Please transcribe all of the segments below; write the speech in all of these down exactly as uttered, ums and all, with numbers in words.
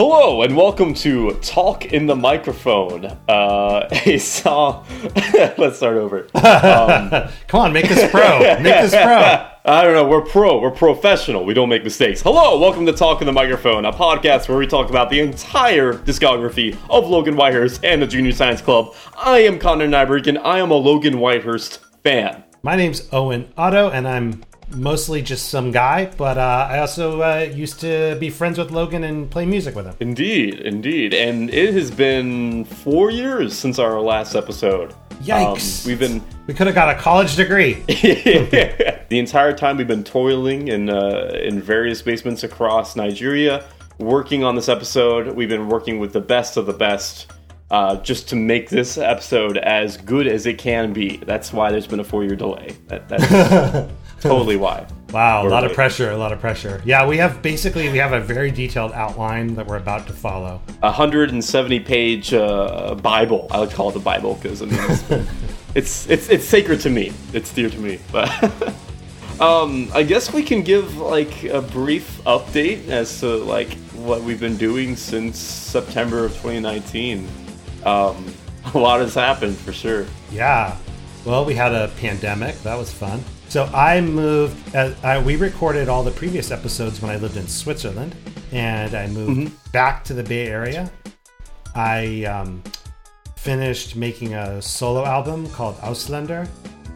Hello and welcome to Talk in the Microphone. Uh, a song. Let's start over. Um, Come on, make this pro. Make this pro. I don't know. We're pro. We're professional. We don't make mistakes. Hello, welcome to Talk in the Microphone, a podcast where we talk about the entire discography of Logan Whitehurst and the Junior Science Club. I am Connor Nyberg, and I am a Logan Whitehurst fan. My name's Owen Otto, and I'm mostly just some guy, but uh, I also uh, used to be friends with Logan and play music with him. Indeed, indeed. And it has been four years since our last episode. Yikes. Um, we've been... We could have got a college degree. The entire time we've been toiling in, uh, in various basements across Nigeria, working on this episode. We've been working with the best of the best uh, just to make this episode as good as it can be. That's why there's been a four-year delay. That, that's... Totally why. Wow, a lot late. of pressure, a lot of pressure. Yeah, we have basically, we have a very detailed outline that we're about to follow. A one hundred seventy page uh, Bible. I would call it the Bible because I mean, it's, it's it's it's sacred to me. It's dear to me. But um, I guess we can give like a brief update as to like what we've been doing since September of twenty nineteen. Um, a lot has happened for sure. Yeah. Well, we had a pandemic. That was fun. So I moved, uh, I, we recorded all the previous episodes when I lived in Switzerland, and I moved mm-hmm. back to the Bay Area. I um, finished making a solo album called Ausländer,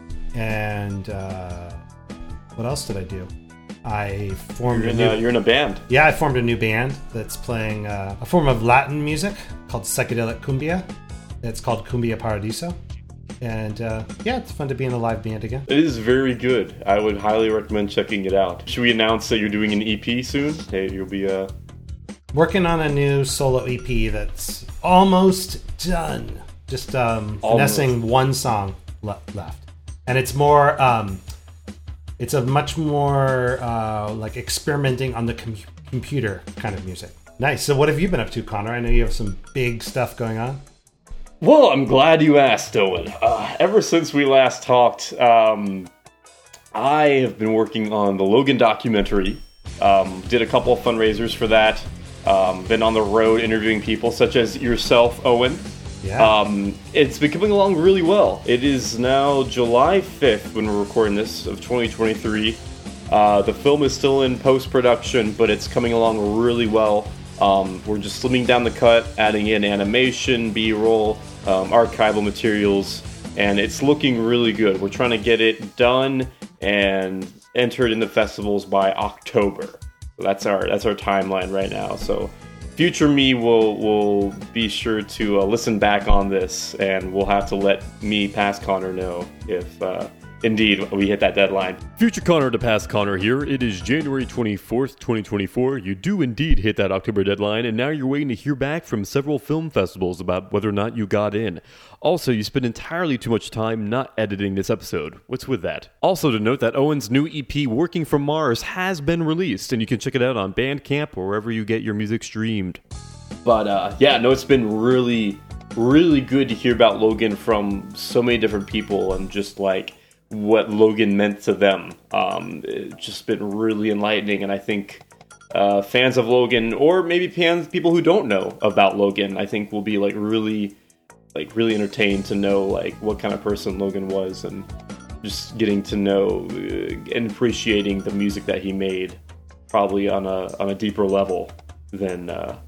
and uh, what else did I do? I formed you're a in new... A, you're in a band. Yeah, I formed a new band that's playing uh, a form of Latin music called psychedelic cumbia. It's called Cumbia Paradiso. And uh, yeah, it's fun to be in a live band again. It is very good. I would highly recommend checking it out. Should we announce that you're doing an E P soon? Hey, you'll be uh... working on a new solo E P that's almost done. Just um, finessing one song le- left, and it's more. Um, it's a much more uh, like experimenting on the com- computer kind of music. Nice. So, what have you been up to, Connor? I know you have some big stuff going on. Well, I'm glad you asked, Owen. Uh, ever since we last talked, um, I have been working on the Logan documentary. Um, did a couple of fundraisers for that. Um, been on the road interviewing people such as yourself, Owen. Yeah. Um, it's been coming along really well. It is now July fifth when we're recording this of twenty twenty-three. Uh, the film is still in post-production, but it's coming along really well. Um, we're just slimming down the cut, adding in animation, B-roll, um, archival materials, and it's looking really good. We're trying to get it done and entered in the festivals by October. So that's our that's our timeline right now. So future me will will be sure to uh, listen back on this, and we'll have to let me, past Connor, know if uh, indeed we hit that deadline. Future Connor to past Connor here. It is January twenty-fourth, twenty twenty-four. You do indeed hit that October deadline, and now you're waiting to hear back from several film festivals about whether or not you got in. Also, you spent entirely too much time not editing this episode. What's with that? Also to note that Owen's new E P, Working from Mars, has been released, and you can check it out on Bandcamp or wherever you get your music streamed. But uh, yeah, no, it's been really, really good to hear about Logan from so many different people, and just like what Logan meant to them. Um, it's just been really enlightening, and I think uh, fans of Logan, or maybe fans, people who don't know about Logan, I think will be like really, like really entertained to know like what kind of person Logan was, and just getting to know uh, and appreciating the music that he made, probably on a on a deeper level than uh,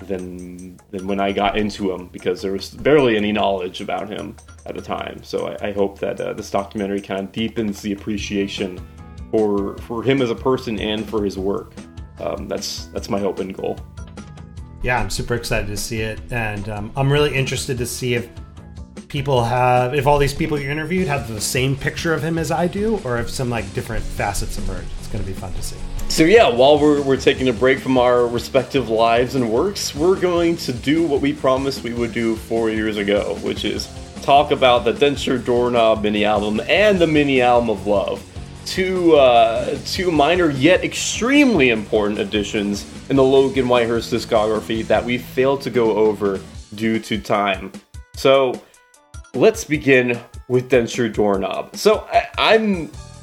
than than when I got into him, because there was barely any knowledge about him at the time. So I, I hope that uh, this documentary kind of deepens the appreciation for for him as a person and for his work. Um, that's that's my hope and goal. Yeah, I'm super excited to see it, and um, I'm really interested to see if people have, if all these people you interviewed have the same picture of him as I do, or if some like different facets emerge. It's going to be fun to see. So yeah, while we're we're taking a break from our respective lives and works, we're going to do what we promised we would do four years ago, which is talk about the Denture Doorknob mini album and the mini album of Love. Two, uh, two minor yet extremely important additions in the Logan Whitehurst discography that we failed to go over due to time. So let's begin with Denture Doorknob. So I, I'm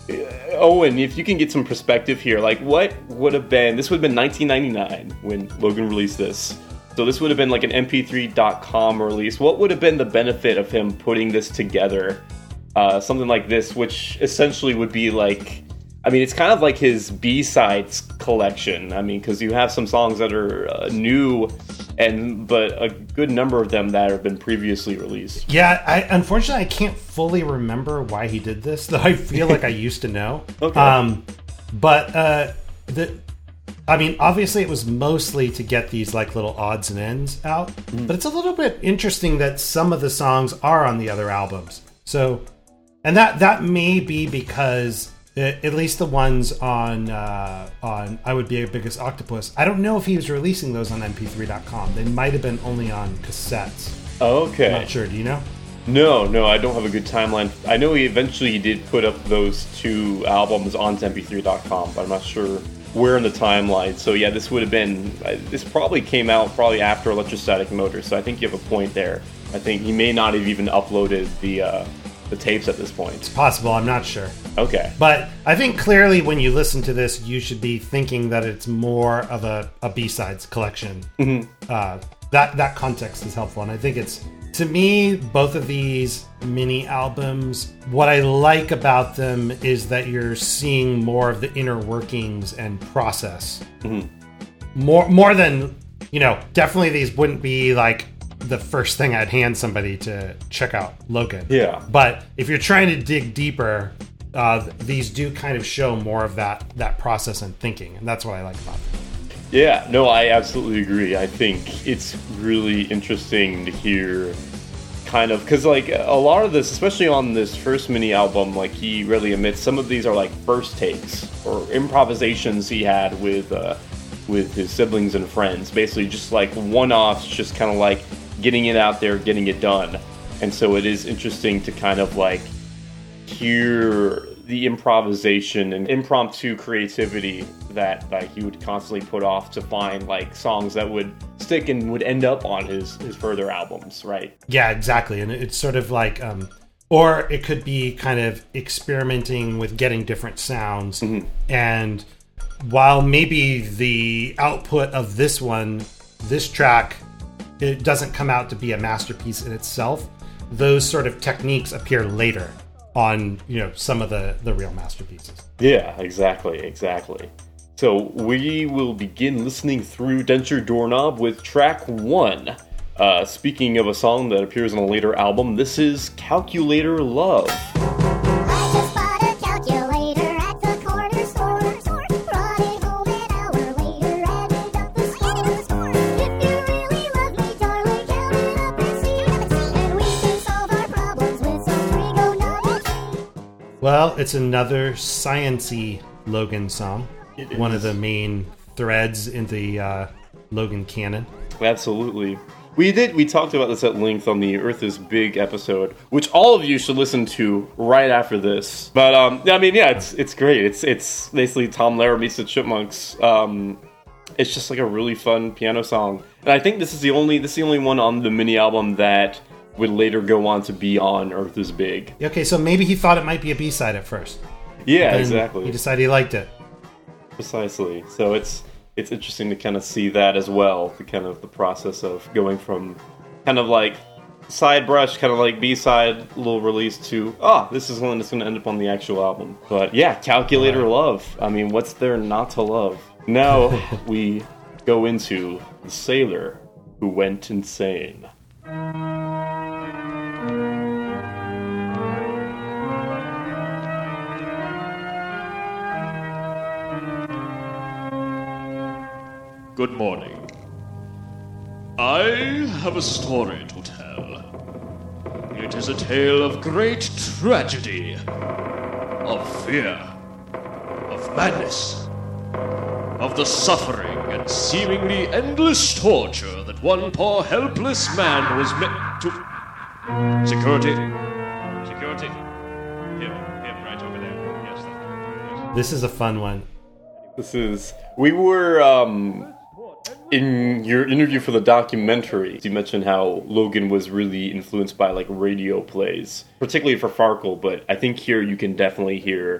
Owen, if you can get some perspective here, like what would have been, this would have been nineteen ninety-nine when Logan released this. So this would have been like an M P three dot com release. What would have been the benefit of him putting this together? Uh, something like this, which essentially would be like, I mean, it's kind of like his B-sides collection. I mean, because you have some songs that are uh, new, and but a good number of them that have been previously released. Yeah, I unfortunately I can't fully remember why he did this, though I feel like I used to know. Okay. Um, but uh, the, I mean, obviously it was mostly to get these like little odds and ends out. Mm. But it's a little bit interesting that some of the songs are on the other albums. So, and that that may be because at least the ones on uh, on I Would Be a Biggest Octopus, I don't know if he was releasing those on M P three dot com. They might have been only on cassettes. Okay. I'm not sure. Do you know? No, no, I don't have a good timeline. I know he eventually did put up those two albums on M P three dot com, but I'm not sure where in the timeline. So yeah, this would have been, this probably came out probably after Electrostatic Motors, so I think you have a point there. I think he may not have even uploaded the uh, the tapes at this point. It's possible, I'm not sure. Okay. But I think clearly when you listen to this, you should be thinking that it's more of a, a B-sides collection. Mm-hmm. Uh, that, that context is helpful, and I think it's, to me, both of these mini albums, what I like about them is that you're seeing more of the inner workings and process. Mm-hmm. More, more than, you know, definitely these wouldn't be like the first thing I'd hand somebody to check out Logan. Yeah. But if you're trying to dig deeper, uh, these do kind of show more of that that process and thinking, and that's what I like about them. Yeah, no, I absolutely agree. I think it's really interesting to hear kind of, because like a lot of this, especially on this first mini album, like he really admits some of these are like first takes or improvisations he had with uh, with his siblings and friends, basically just like one-offs, just kind of like getting it out there, getting it done. And so it is interesting to kind of like hear the improvisation and impromptu creativity that like he would constantly put off to find like songs that would stick and would end up on his his further albums, right? Yeah, exactly. And it's sort of like um or it could be kind of experimenting with getting different sounds. Mm-hmm. And while maybe the output of this one, this track, it doesn't come out to be a masterpiece in itself, those sort of techniques appear later on, you know, some of the, the real masterpieces. Yeah, exactly, exactly. So we will begin listening through Denture Doorknob with track one. Uh, speaking of a song that appears on a later album, this is Calculator Love. Well, it's another science-y Logan song. It One is. of the main threads in the uh, Logan canon. Absolutely. We did. We talked about this at length on the Earth is Big episode, which all of you should listen to right after this. But um, I mean, yeah, it's it's great. It's it's basically Tom Lehrer meets the Chipmunks. Um, it's just like a really fun piano song, and I think this is the only this is the only one on the mini album that would later go on to be on Earth is Big. Okay, so maybe he thought it might be a B-side at first. Yeah, Then exactly. He decided he liked it. Precisely. So it's it's interesting to kind of see that as well, the kind of the process of going from kind of like side brush, kind of like B-side little release to, ah, oh, this is one that's going to end up on the actual album. But yeah, Calculator Right. Love. I mean, what's there not to love? Now we go into The Sailor Who Went Insane. Good morning. I have a story to tell. It is a tale of great tragedy, of fear, of madness, of the suffering and seemingly endless torture that one poor helpless man was meant to... Security. Security. Him. Him right over there. Yes, that's yes. This is a fun one. This is... We were, um... in your interview for the documentary, you mentioned how Logan was really influenced by like radio plays, particularly for Farkle, but I think here you can definitely hear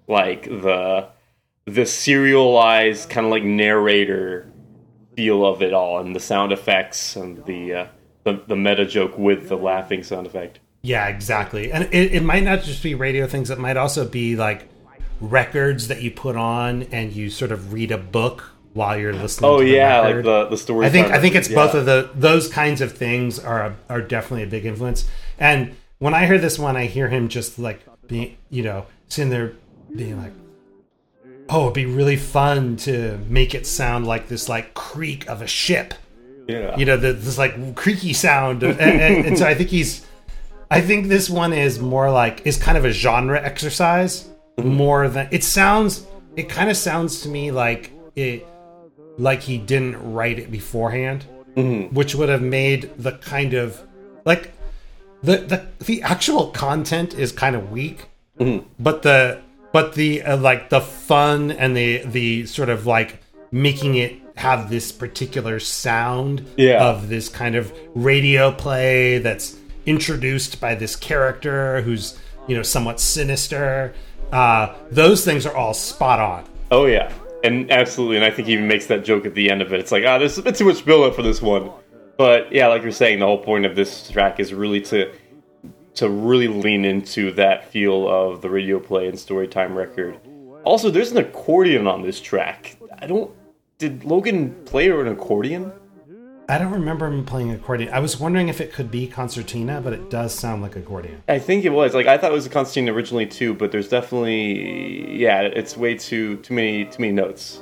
like the the serialized kind of like narrator feel of it all, and the sound effects and the uh, the, the meta joke with the laughing sound effect. Yeah, exactly. And it, it might not just be radio things. It might also be like records that you put on and you sort of read a book while you're listening oh, to the yeah, record. like the, the story. I think I think it's yeah. both of the those kinds of things are are definitely a big influence. And when I hear this one, I hear him just like being, you know, sitting there being like, oh, it'd be really fun to make it sound like this like creak of a ship. Yeah. You know, the, this like creaky sound. and, and, and so I think he's I think this one is more like is kind of a genre exercise mm-hmm. more than it sounds. It kind of sounds to me like it, like he didn't write it beforehand, mm-hmm. which would have made the kind of like the the the actual content is kind of weak, mm-hmm. but the but the uh, like the fun and the the sort of like making it have this particular sound yeah. of this kind of radio play that's introduced by this character who's, you know, somewhat sinister. Uh, those things are all spot on. Oh yeah, and absolutely, and I think he even makes that joke at the end of it. It's like, ah, oh, there's a bit too much build up for this one. But yeah, like you're saying, the whole point of this track is really to to really lean into that feel of the radio play and Storytime record. Also, there's an accordion on this track. I don't. Did Logan play an accordion? I don't remember him playing accordion. I was wondering if it could be concertina, but it does sound like accordion. I think it was. Like I thought it was a concertina originally too, but there's definitely yeah, it's way too too many too many notes.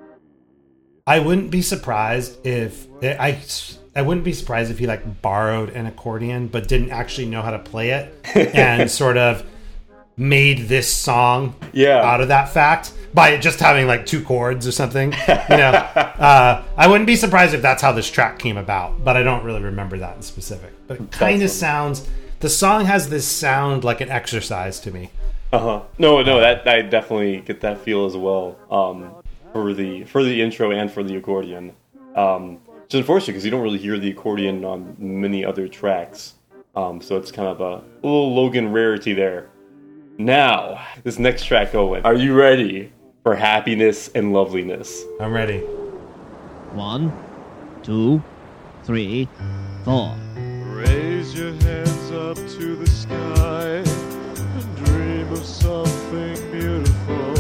I wouldn't be surprised if I I wouldn't be surprised if he like borrowed an accordion but didn't actually know how to play it and sort of made this song yeah. out of that fact by just having like two chords or something. You know, uh, I wouldn't be surprised if that's how this track came about, but I don't really remember that in specific. But it kind of sounds. The song has this sound like an exercise to me. Uh huh. No, no, that I definitely get that feel as well. Um, for the for the intro and for the accordion. Um, it's unfortunate because you don't really hear the accordion on many other tracks. Um, so it's kind of a, a little Logan rarity there. Now, this next track, Owen, are you ready for Happiness and Loveliness? I'm ready. One, two, three, four. Raise your hands up to the sky and dream of something beautiful.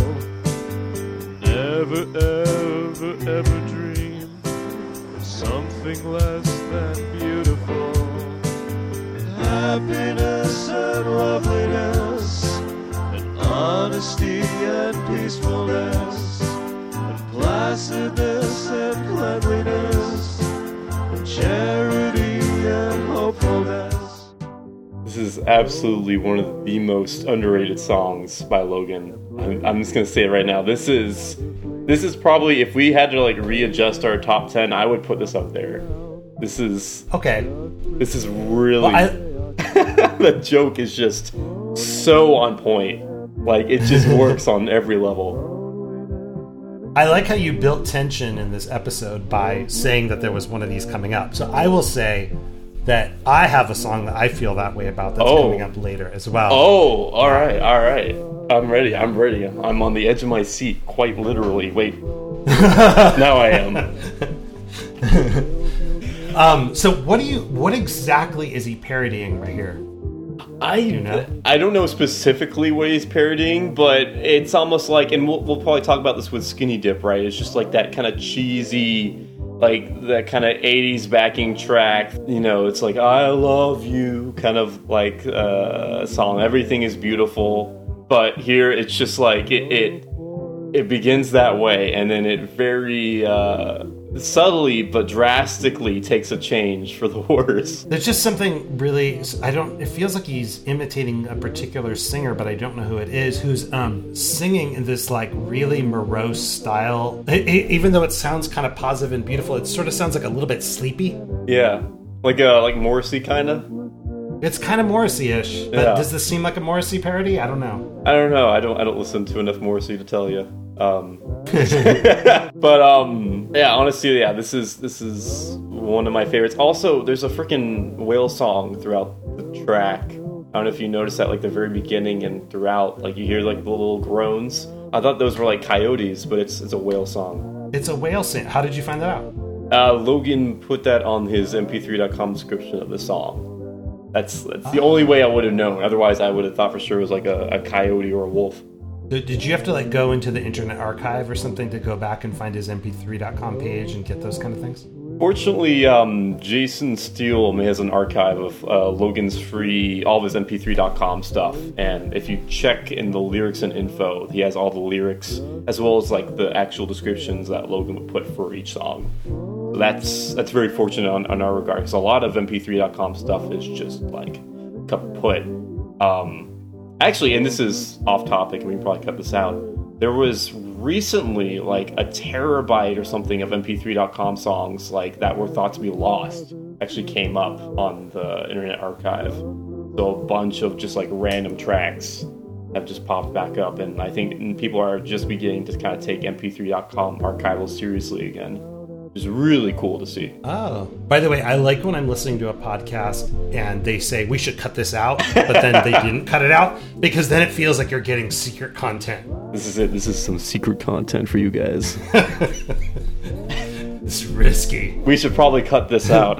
Never, ever, ever dream of something less than beautiful. Happiness and loveliness, and honesty and peacefulness, and placidness and cleanliness, and charity and hopefulness. This is absolutely one of the most underrated songs by Logan. I'm, I'm just gonna say it right now. This is this is probably, if we had to like readjust our top ten, I would put this up there. This is okay. This is really. Well, I, the joke is just so on point. Like, it just works on every level. I like how you built tension in this episode by saying that there was one of these coming up. So I will say that I have a song that I feel that way about that's oh. coming up later as well. Oh, all right, all right. I'm ready, I'm ready. I'm on the edge of my seat, quite literally. Wait. Now I am. Um, so what do you? What exactly is he parodying right here? I you know? I don't know specifically what he's parodying, but it's almost like, and we'll we'll probably talk about this with Skinny Dip, right? It's just like that kind of cheesy, like that kind of eighties backing track. You know, it's like I love you, kind of like uh, song. Everything is beautiful, but here it's just like it it, it begins that way, and then it very. Uh, subtly but drastically takes a change for the worse. There's just something really, I don't, it feels like he's imitating a particular singer, but I don't know who it is, who's um, singing in this like really morose style. It, it, even though it sounds kind of positive and beautiful, it sort of sounds like a little bit sleepy. Yeah, like uh, like Morrissey kind of. It's kind of Morrissey-ish, but yeah. Does this seem like a Morrissey parody? I don't know. I don't know. I don't. I don't listen to enough Morrissey to tell you. Um, but um, yeah, honestly, yeah, this is this is one of my favorites. Also, there's a freaking whale song throughout the track. I don't know if you noticed that, like, the very beginning and throughout, like, you hear, like, the little groans. I thought those were, like, coyotes, but it's it's a whale song. It's a whale sing. How did you find that out? Uh, Logan put that on his M P three dot com description of the song. That's that's the oh. only way I would have known. Otherwise, I would have thought for sure it was, like, a, a coyote or a wolf. Did you have to, like, go into the Internet Archive or something to go back and find his M P three dot com page and get those kind of things? Fortunately, um, Jason Steele has an archive of uh, Logan's free, all of his M P three dot com stuff. And if you check in the lyrics and info, he has all the lyrics, as well as, like, the actual descriptions that Logan would put for each song. So that's that's very fortunate on, on our regard, because a lot of M P three dot com stuff is just, like, kaput. Um... Actually, and this is off topic, and we can probably cut this out, there was recently, like, a terabyte or something of M P three dot com songs, like, that were thought to be lost, actually came up on the Internet Archive. So a bunch of just, like, random tracks have just popped back up, and I think people are just beginning to kind of take M P three dot com archival seriously again. It's really cool to see. Oh. By the way, I like when I'm listening to a podcast and they say, we should cut this out, but then they didn't cut it out, because then it feels like you're getting secret content. This is it. This is some secret content for you guys. It's risky. We should probably cut this out.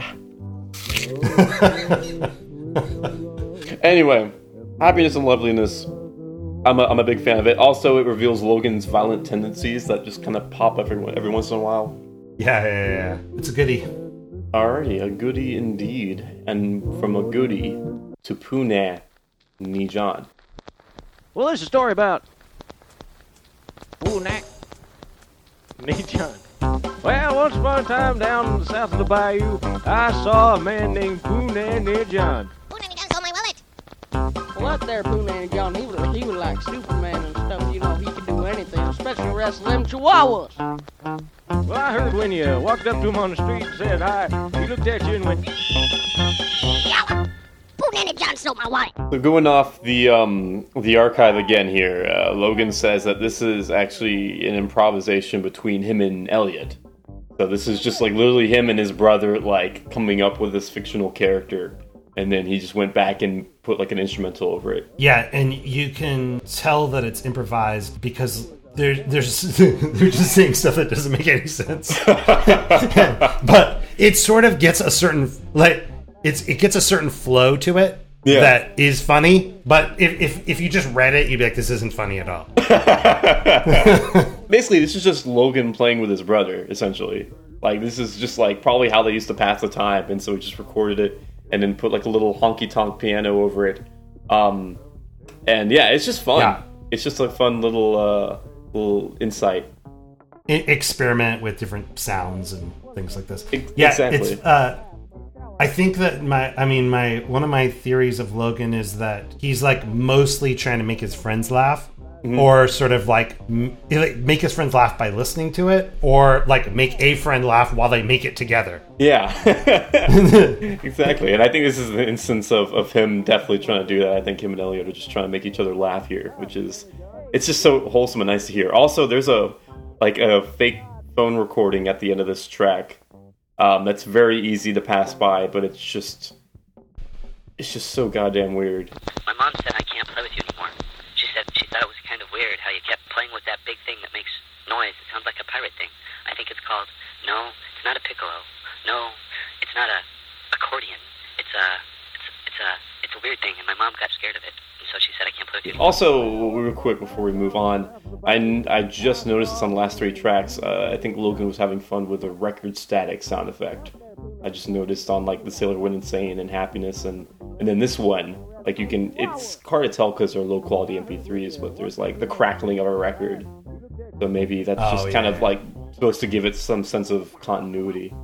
Anyway, Happiness and Loveliness. I'm a, I'm a big fan of it. Also, it reveals Logan's violent tendencies that just kind of pop up every, every once in a while. Yeah, yeah, yeah. It's a goodie. Alrighty, a goodie indeed. And from a goodie to Pune Nijan. Well, there's a story about Pune Nijan. Well, once upon a time down in the south of the bayou, I saw a man named Pune Nijan. Pune Nijan stole my wallet. Well, that there Pune Nijan, he was, he was like Superman and stuff. You know, he could do anything, especially wrestle them chihuahuas. Well, I heard when you walked up to him on the street and said hi, he looked at you and went, yeah, Pune Nijan stole my wallet. So going off the um, the archive again here, uh, Logan says that this is actually an improvisation between him and Elliot. So this is just like literally him and his brother like coming up with this fictional character, and then he just went back and put like an instrumental over it. Yeah, and you can tell that it's improvised because They're, they're, just, they're just saying stuff that doesn't make any sense. But it sort of gets a certain, like, it's it gets a certain flow to it yeah. that is funny. But if, if, if you just read it, you'd be like, this isn't funny at all. Basically, this is just Logan playing with his brother, essentially. Like, this is just, like, probably how they used to pass the time. And so he just recorded it and then put, like, a little honky-tonk piano over it. Um, and, yeah, it's just fun. Yeah. It's just a fun little... Uh, little insight. Experiment with different sounds and things like this. It, yeah, exactly. It's, uh, I think that my, I mean, my one of my theories of Logan is that he's like mostly trying to make his friends laugh, mm-hmm. or sort of like, m- like make his friends laugh by listening to it, or like make a friend laugh while they make it together. Yeah, exactly. And I think this is an instance of, of him definitely trying to do that. I think him and Elliot are just trying to make each other laugh here, which is. It's just so wholesome and nice to hear. Also, there's a like a fake phone recording at the end of this track um, that's very easy to pass by, but it's just it's just so goddamn weird. My mom said I can't play with you anymore. She said she thought it was kind of weird how you kept playing with that big thing that makes noise. It sounds like a pirate thing. I think it's called no, it's not a piccolo. No, it's not a accordion. It's a it's it's a it's a weird thing, and my mom got scared of it. So she said I can't play with you. Also, real quick before we move on, I, I just noticed this on the last three tracks. Uh, I think Logan was having fun with a record static sound effect. I just noticed on like the Sailor Went Insane and Happiness, and and then this one, like you can, it's hard to tell because they're low quality M P threes, but there's like the crackling of a record. So maybe that's oh, just yeah. kind of like supposed to give it some sense of continuity.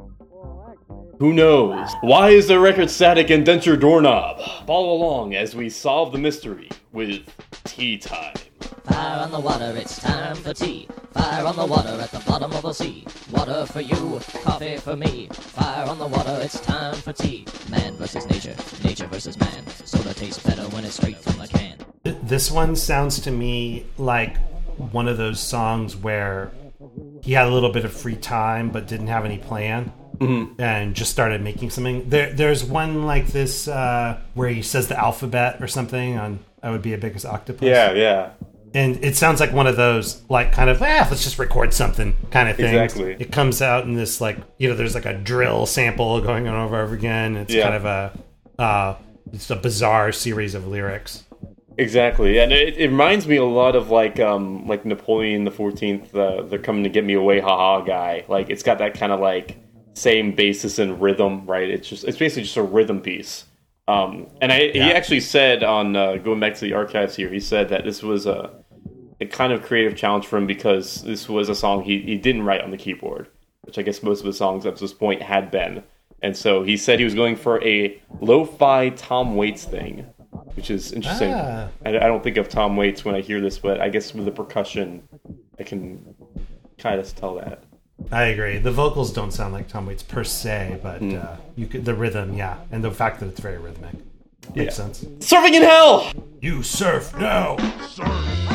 Who knows? Why is there record static and denture doorknob? Follow along as we solve the mystery with Tea Time. Fire on the water, it's time for tea. Fire on the water at the bottom of the sea. Water for you, coffee for me. Fire on the water, it's time for tea. Man versus nature, nature versus man. Soda tastes better when it's straight from the can. This one sounds to me like one of those songs where he had a little bit of free time but didn't have any plan. mm-hmm. and just started making something. There, there's one like this uh, where he says the alphabet or something on "I would be a biggest octopus." Yeah, yeah. And it sounds like one of those, like, kind of, ah, let's just record something kind of thing. Exactly. It comes out in this, like, you know, there's like a drill sample going on over and over again. It's yeah. kind of a, uh, it's a bizarre series of lyrics. Exactly, and it, it reminds me a lot of like um like Napoleon the fourteenth, the they're coming to get me away, haha guy. Like it's got that kind of like same basis and rhythm, right? It's just it's basically just a rhythm piece. Um, and I, yeah. he actually said on uh, going back to the archives here, he said that this was a a kind of creative challenge for him because this was a song he, he didn't write on the keyboard, which I guess most of the songs up to this point had been. And so he said he was going for a lo-fi Tom Waits thing, which is interesting. Ah. I, I don't think of Tom Waits when I hear this, but I guess with the percussion, I can kind of tell that. I agree. The vocals don't sound like Tom Waits per se, but mm. uh, you could, the rhythm, yeah, and the fact that it's very rhythmic makes yeah. sense. Surfing in Hell! You surf now! Surf!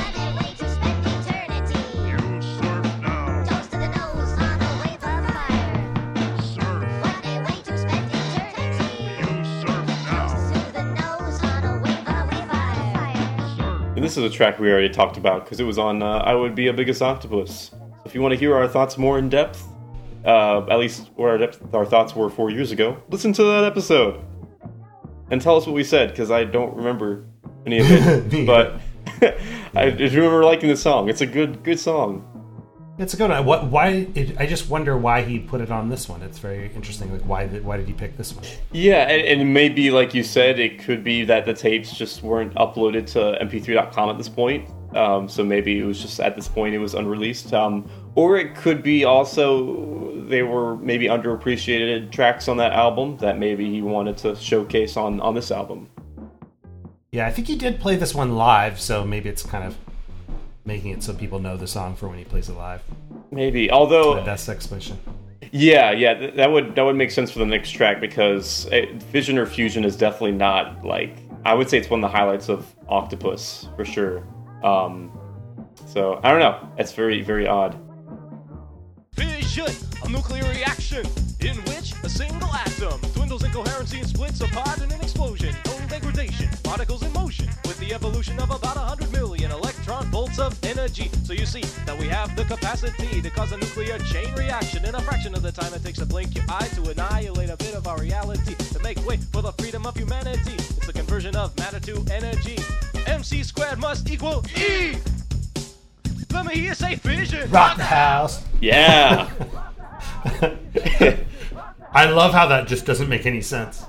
And this is a track we already talked about because it was on uh, I Would Be a Biggest Octopus. So if you want to hear our thoughts more in depth, uh, at least where our, depth, our thoughts were four years ago, listen to that episode. And tell us what we said, because I don't remember any of it. But I just remember liking the song. It's a good good song. It's a good one. What? Why? It, I just wonder why he put it on this one. It's very interesting. Like, why did why did he pick this one? Yeah, and, and maybe, like you said, it could be that the tapes just weren't uploaded to M P three dot com at this point. Um, so maybe it was just at this point it was unreleased. Um, or it could be also they were maybe underappreciated tracks on that album that maybe he wanted to showcase on, on this album. Yeah, I think he did play this one live, so maybe it's kind of making it so people know the song for when he plays it live. Maybe, although the best explanation. Yeah, yeah, th- that would that would make sense for the next track because it, Fission or Fusion is definitely not like I would say it's one of the highlights of Octopus for sure. Um, so I don't know, it's very very odd. Fission, a nuclear reaction in which a single atom dwindles in coherency and splits apart in an explosion. Total degradation, particles in motion with the evolution of about one hundred million electron volts of energy. So you see that we have the capacity to cause a nuclear chain reaction in a fraction of the time it takes to blink your eye to annihilate a bit of our reality to make way for the freedom of humanity. It's the conversion of matter to energy. M C squared must equal E. Let me hear you say fission. Rock the house. Yeah. I love how that just doesn't make any sense.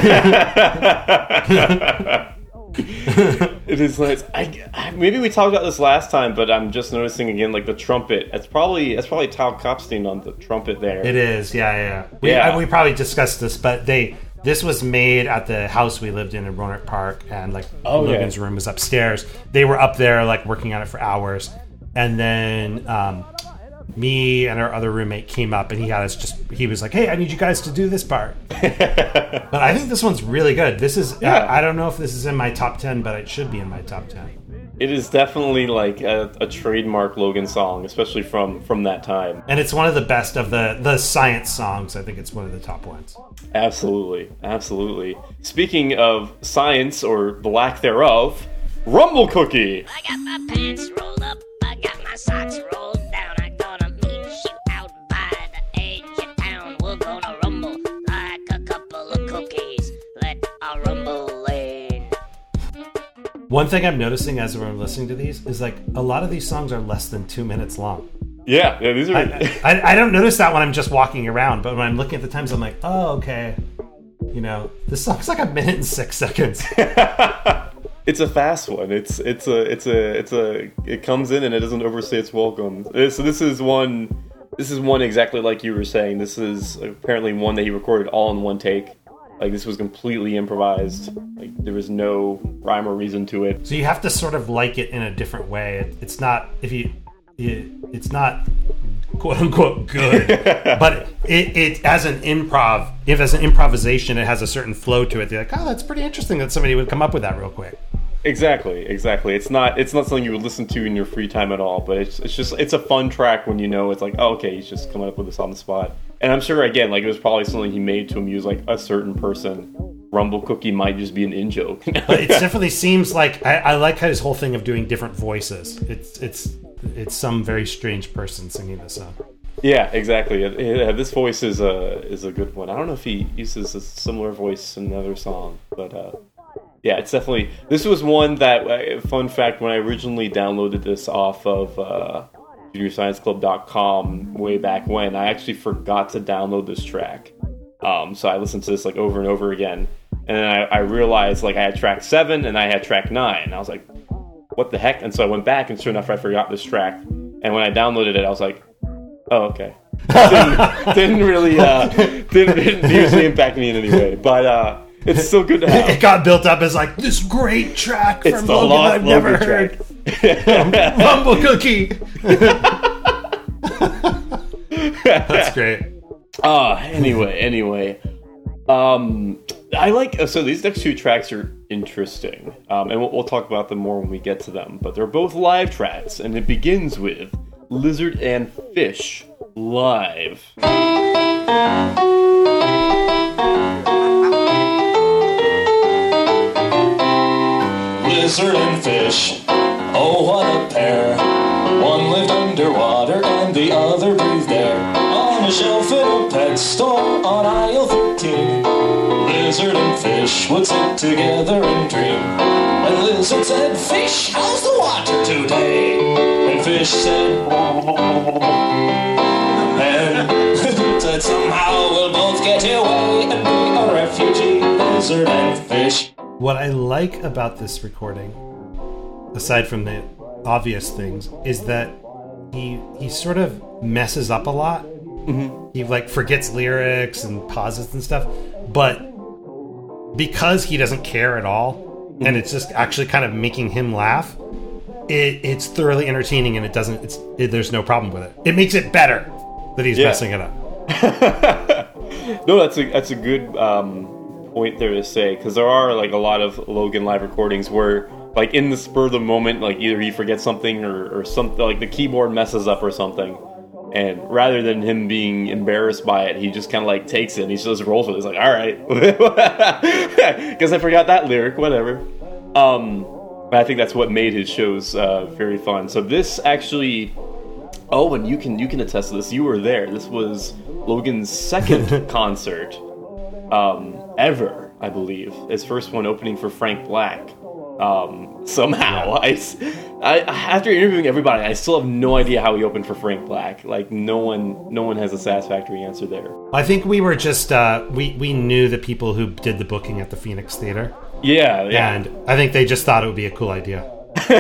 It is nice. I, I, maybe we talked about this last time, but I'm just noticing again, like the trumpet. It's probably it's probably Tal Kopstein on the trumpet there. It is, yeah, yeah. We, yeah. I, we probably discussed this, but they this was made at the house we lived in in Roanoke Park, and like oh, Logan's yeah. room was upstairs. They were up there, like working on it for hours, and then um, me and our other roommate came up, and he had us just. He was like, "Hey, I need you guys to do this part." But I think this one's really good. This is. Yeah. I, I don't know if this is in my top ten, but it should be in my top ten. It is definitely like a, a trademark Logan song, especially from, from that time. And it's one of the best of the, the science songs. I think it's one of the top ones. Absolutely. Absolutely. Speaking of science, or the lack thereof, Rumble Cookie! I got my pants rolled up, I got my socks rolled down. I'm gonna meet you out by the edge of town. We're gonna rumble like a couple of cookies. Let our rumble in. One thing I'm noticing as we're listening to these is like a lot of these songs are less than two minutes long. Yeah, yeah, these are. I, I, I don't notice that when I'm just walking around, but when I'm looking at the times, I'm like, oh, okay. You know, this song's like a minute and six seconds. It's a fast one. It's it's a it's a it's a it comes in and it doesn't overstay its welcome. So this is one. This is one exactly like you were saying. This is apparently one that he recorded all in one take. Like, this was completely improvised. Like, there was no rhyme or reason to it. So you have to sort of like it in a different way. It, it's not, if you, it, it's not quote-unquote good, but it, it, as an improv, if as an improvisation, it has a certain flow to it. They're like, oh, that's pretty interesting that somebody would come up with that real quick. Exactly, exactly. It's not it's not something you would listen to in your free time at all, but it's it's just, it's a fun track when you know it's like, oh, okay, he's just coming up with this on the spot. and I'm sure again, like it was probably something he made to amuse like a certain person. Rumble Cookie might just be an in joke. But it definitely seems like I, I like his whole thing of doing different voices. It's it's it's some very strange person singing this song. Yeah, exactly. Yeah, this voice is a is a good one. I don't know if he uses a similar voice in another song, but uh, yeah, it's definitely. This was one that. Uh, fun fact: when I originally downloaded this off of uh, junior science club dot com way back when, I actually forgot to download this track. Um, so I listened to this like over and over again, and then I, I realized like I had track seven and I had track nine. And I was like, "What the heck?" And so I went back, and sure enough, I forgot this track. And when I downloaded it, I was like, "Oh, okay." didn't, didn't really uh, didn't, didn't usually impact me in any way, but uh, it's still good to have. It got built up as like this great track it's from the Logan Lost I've never heard. Rumble Cookie. That's great. Ah, uh, anyway, anyway, um, I like so these next two tracks are interesting, um, and we'll, we'll talk about them more when we get to them. But they're both live tracks, and it begins with Lizard and Fish live. Lizard and fish, oh what a pair. One lived underwater and the other breathed air. On a shelf in a pet store on aisle thirteen, Lizard and fish would sit together and dream. And Lizard said, "Fish, how's the water today?" And Fish said, and said, "Somehow we'll both get away and be a refugee, Lizard and fish." What I like about this recording, aside from the obvious things, is that he he sort of messes up a lot. Mm-hmm. He like forgets lyrics and pauses and stuff, but because he doesn't care at all, mm-hmm. and it's just actually kind of making him laugh, it, it's thoroughly entertaining, and it doesn't. It's it, there's no problem with it. It makes it better that he's yeah. messing it up. No, that's a that's a good um, point there to say, because there are like a lot of Logan live recordings where, like in the spur of the moment, like either he forgets something or, or something, like the keyboard messes up or something, and rather than him being embarrassed by it, he just kind of like takes it and he just rolls with it. He's like, "All right, guess I forgot that lyric, whatever." Um, I think that's what made his shows uh, very fun. So this actually. Oh, and you can you can attest to this. You were there. This was Logan's second concert um, ever, I believe. His first one opening for Frank Black. Um, somehow, I, I after interviewing everybody, I still have no idea how he opened for Frank Black. Like no one, no one has a satisfactory answer there. I think we were just uh, we we knew the people who did the booking at the Phoenix Theater. Yeah, yeah. And I think they just thought it would be a cool idea.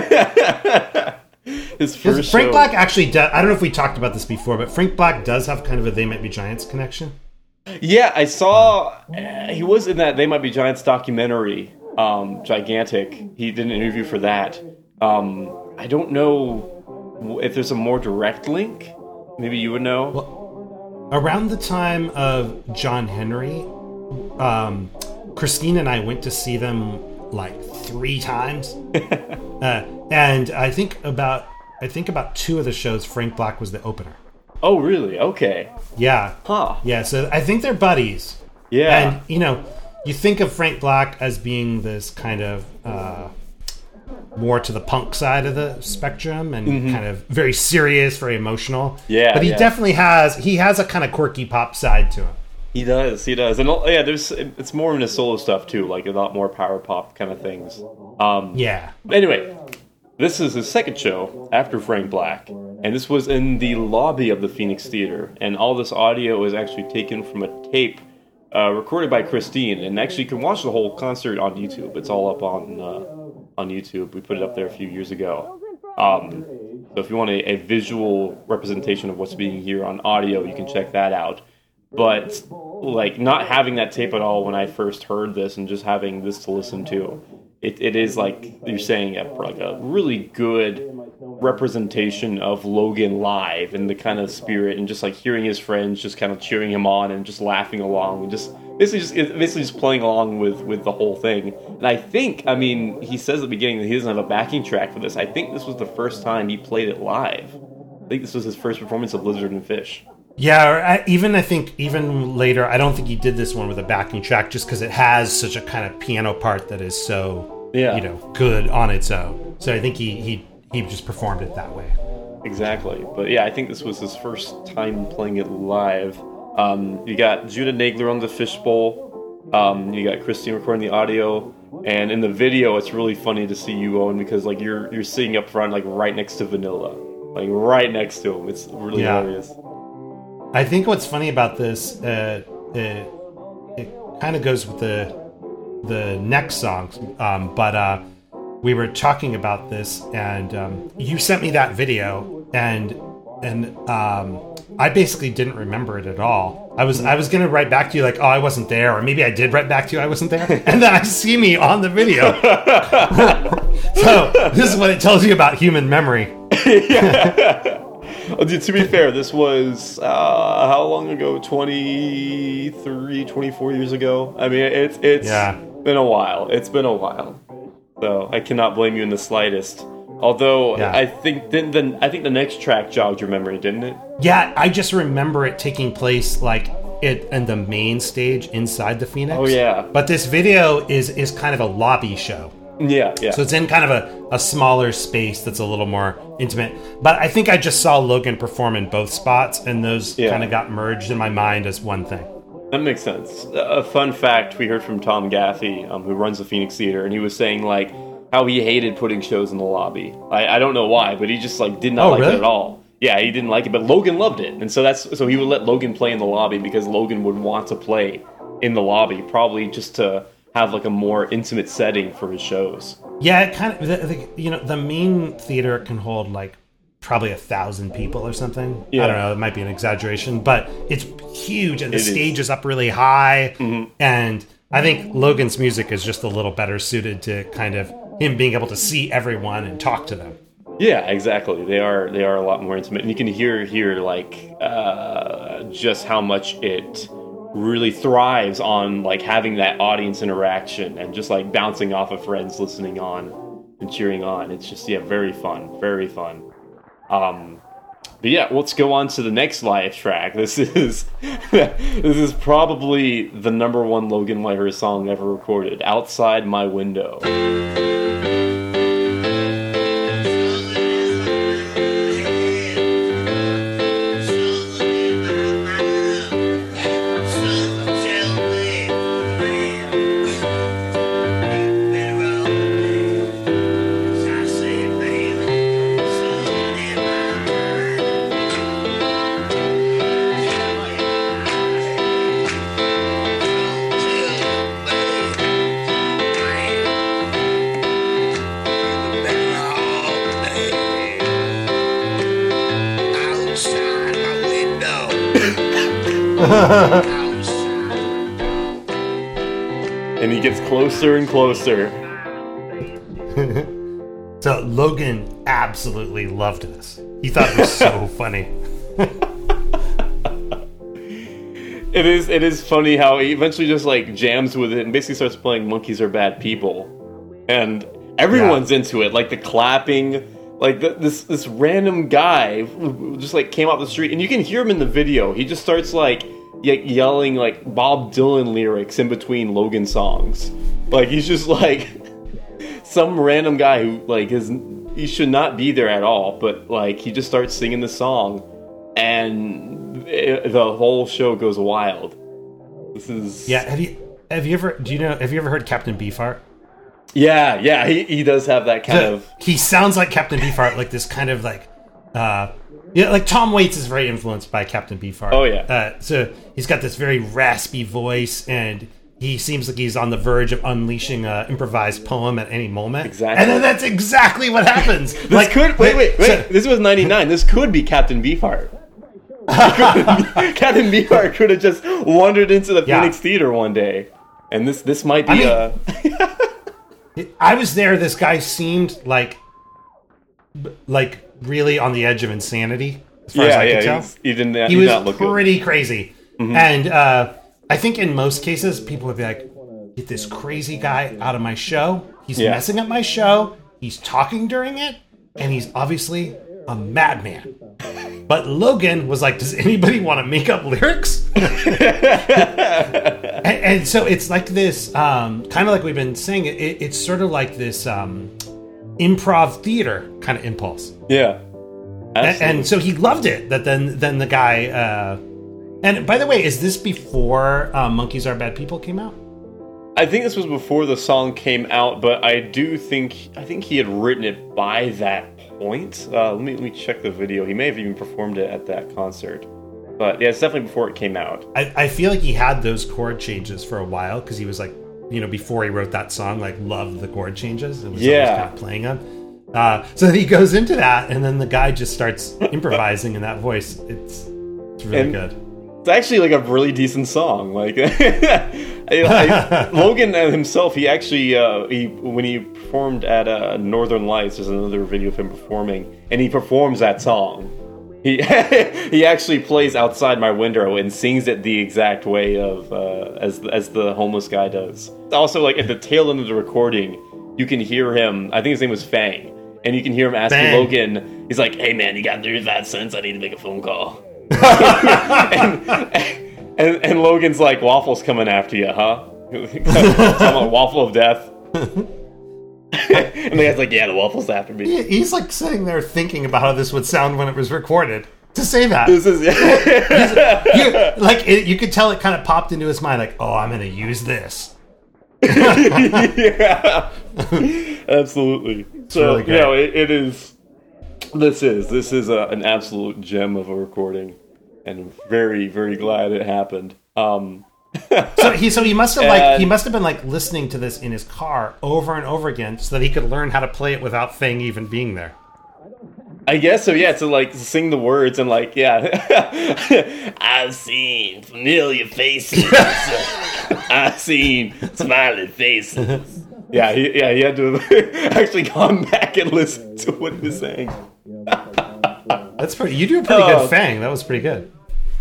His first Frank show. Black actually does, I don't know if we talked about this before, but Frank Black does have kind of a They Might Be Giants connection. Yeah, I saw uh, he was in that They Might Be Giants documentary, um, Gigantic. He did an interview for that. Um, I don't know if there's a more direct link. Maybe you would know. Well, around the time of John Henry, um, Christine and I went to see them like three times. uh, and I think about I think about two of the shows Frank Black was the opener. Oh, really? Okay. Yeah. Huh. Yeah, so I think they're buddies. Yeah. And, you know, you think of Frank Black as being this kind of uh, more to the punk side of the spectrum and mm-hmm. kind of very serious, very emotional. Yeah. But he yeah. definitely has, he has a kind of quirky pop side to him. He does, he does. And yeah, there's it's more in his solo stuff too, like a lot more power pop kind of things. Um, yeah. Anyway, this is his second show after Frank Black, and this was in the lobby of the Phoenix Theater, and all this audio is actually taken from a tape uh, recorded by Christine, and actually you can watch the whole concert on YouTube. It's all up on uh, on YouTube. We put it up there a few years ago. Um, so if you want a, a visual representation of what's being here on audio, you can check that out. But like not having that tape at all when I first heard this and just having this to listen to, it, it is like you're saying a, like a really good representation of Logan live and the kind of spirit and just like hearing his friends just kind of cheering him on and just laughing along and just basically just basically just playing along with, with the whole thing. And I think, I mean, he says at the beginning that he doesn't have a backing track for this. I think this was the first time he played it live. I think this was his first performance of Lizard and Fish. Yeah, or I, even I think even later, I don't think he did this one with a backing track just because it has such a kind of piano part that is so, yeah. you know, good on its own. So I think he, he, he just performed it that way. Exactly. But yeah, I think this was his first time playing it live. Um, you got Judah Nagler on the fishbowl. Um, you got Christine recording the audio. And in the video, it's really funny to see you, Owen, because like you're you're sitting up front, like right next to Vanilla. Like right next to him. It's really Yeah. hilarious. I think what's funny about this, uh, it, it kind of goes with the the next songs, um, but uh, we were talking about this, and um, you sent me that video, and and um, I basically didn't remember it at all. I was I was gonna write back to you like, oh, I wasn't there, or maybe I did write back to you, I wasn't there, and then I see me on the video. So this is what it tells you about human memory. Yeah. Oh, dude, to be fair, this was, uh, how long ago? twenty-three, twenty-four years ago? I mean, it's it's Yeah. been a while. It's been a while. So I cannot blame you in the slightest. Although, Yeah. I think then the, I think the next track jogged your memory, didn't it? Yeah, I just remember it taking place like it in the main stage inside the Phoenix. Oh, yeah. But this video is is kind of a lobby show. Yeah, yeah. So it's in kind of a, a smaller space that's a little more intimate. But I think I just saw Logan perform in both spots, and those Yeah. kind of got merged in my mind as one thing. That makes sense. A fun fact we heard from Tom Gaffey, um, who runs the Phoenix Theater, and he was saying like how he hated putting shows in the lobby. I, I don't know why, but he just like did not Oh, like really? it at all. Yeah, he didn't like it, but Logan loved it, and so that's so he would let Logan play in the lobby because Logan would want to play in the lobby, probably just to have like a more intimate setting for his shows. Yeah, it kind of, the, the, you know, the main theater can hold like probably a thousand people or something. Yeah. I don't know, it might be an exaggeration, but it's huge, and the It is. stage is up really high. Mhm. And I think Logan's music is just a little better suited to kind of him being able to see everyone and talk to them. Yeah, exactly. They are they are a lot more intimate, and you can hear here like uh, just how much it really thrives on like having that audience interaction and just like bouncing off of friends listening on and cheering on. It's just yeah, very fun, very fun. Um, but yeah, let's go on to the next live track. This is this is probably the number one Logan Whitehurst song ever recorded. Outside My Window. And he gets closer and closer. So Logan absolutely loved this. He thought it was so funny. It is it is funny how he eventually just like jams with it and basically starts playing Monkeys Are Bad People. And everyone's into it. Like the clapping, like the, this this random guy who just like came off the street, and you can hear him in the video. He just starts like ye- yelling like Bob Dylan lyrics in between Logan songs. Like he's just like some random guy who like is he should not be there at all, but like he just starts singing the song, and it, the whole show goes wild. This is Yeah, have you have you ever do you know have you ever heard Captain Beefheart? yeah, yeah. He he does have that kind So, of. he sounds like Captain Beefheart, like this kind of like uh yeah, like Tom Waits is very influenced by Captain Beefheart. Oh, yeah. Uh, so he's got this very raspy voice, and he seems like he's on the verge of unleashing an improvised poem at any moment. Exactly. And then that's exactly what happens. This like, could wait wait wait. so- this was ninety-nine. This could be Captain Beefheart. Captain Beefheart could have just wandered into the Yeah. Phoenix Theater one day, and this this might be I mean- a. I was there. This guy seemed like, like really on the edge of insanity, as far as Yeah, I yeah, could tell. he's- he didn't- He he did was not look good. pretty crazy, Mhm. and uh, I think in most cases, people would be like, "Get this crazy guy out of my show. He's Yeah. messing up my show. He's talking during it, and he's obviously a madman." But Logan was like, does anybody want to make up lyrics? and, and so it's like this, um, kind of like we've been saying, it, it's sort of like this um, improv theater kind of impulse. Yeah. And, and so he loved it. That then, then the guy. Uh, and by the way, is this before uh, Monkeys Are Bad People came out? I think this was before the song came out, but I do think I think he had written it by that point. Uh, let me let me check the video. He may have even performed it at that concert. But yeah, it's definitely before it came out. I, I feel like he had those chord changes for a while because he was like, you know, before he wrote that song, like loved the chord changes and was yeah. always kind of playing them. Uh, so he goes into that, and then the guy just starts improvising in that voice. It's it's really and good. It's actually like a really decent song. Like I, I, Logan himself, he actually uh, he when he performed at uh, Northern Lights, there's another video of him performing, and he performs that song. He he actually plays Outside My Window and sings it the exact way of uh, as as the homeless guy does. Also, like at the tail end of the recording, you can hear him. I think his name was Fang. And you can hear him asking Bang. Logan, he's like, hey man, you got thirty-five cents, I need to make a phone call. and, and, and Logan's like, Waffle's coming after you, huh? Talking about Waffle of Death. And the guy's like, yeah, the Waffle's after me. He, he's like sitting there thinking about how this would sound when it was recorded. To say that. This is, you, like, it, you could tell it kind of popped into his mind, like, oh, I'm going to use this. Yeah, absolutely. So really you know, it, it is. This is this is a, an absolute gem of a recording, and very very glad it happened. Um, so he so he must have like and, he must have been like listening to this in his car over and over again, so that he could learn how to play it without Fang even being there. I guess so, yeah, to like sing the words and like, yeah. I've seen familiar faces. I've seen smiling faces. Yeah, he, yeah, he had to have actually gone back and listened to what he was saying. That's pretty. You do a pretty uh, good Fang. That was pretty good.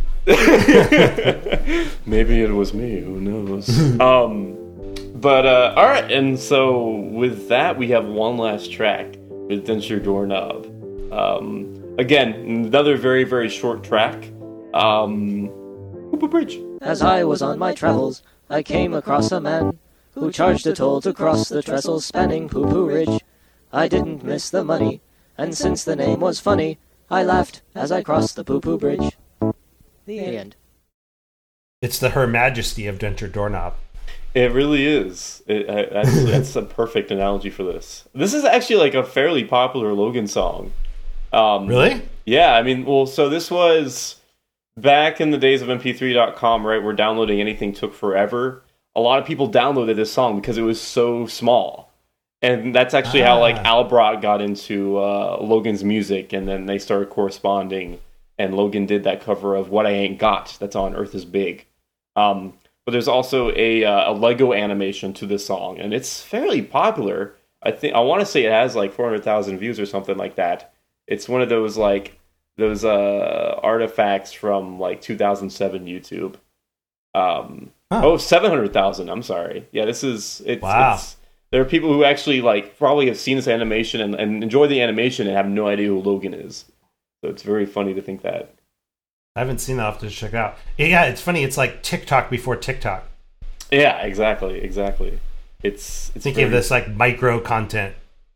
Maybe it was me. Who knows? um, but uh, all right, and so with that, we have one last track with Denture Doorknob. Um, again, another very, very short track. Um, Poo-Poo Bridge. As I was on my travels, I came across a man who charged a toll to cross the trestle spanning Poo-Poo Ridge. I didn't miss the money, and since the name was funny, I laughed as I crossed the Poo-Poo Bridge. The end. It's the Her Majesty of Denture Doorknob. It really is. It, I, that's, that's a perfect analogy for this. This is actually like a fairly popular Logan song. Um, really? Yeah, I mean, well, so this was back in the days of M P three dot com, right, where downloading anything took forever. A lot of people downloaded this song because it was so small. And that's actually ah. how, like, Al Brock got into uh, Logan's music, and then they started corresponding, and Logan did that cover of What I Ain't Got that's on Earth is Big. Um, but there's also a, uh, a Lego animation to this song, and it's fairly popular. I think I want to say it has, like, four hundred thousand views or something like that. It's one of those, like, those uh, artifacts from, like, two thousand seven YouTube. Um, huh. Oh, seven hundred thousand, I'm sorry. Yeah, this is... It's, wow. It's, there are people who actually, like, probably have seen this animation and, and enjoy the animation and have no idea who Logan is. So it's very funny to think that. I haven't seen that. I'll have to check it out. Yeah, it's funny. It's like TikTok before TikTok. Yeah, exactly, exactly. It's, it's Thinking very... of this, like, micro content.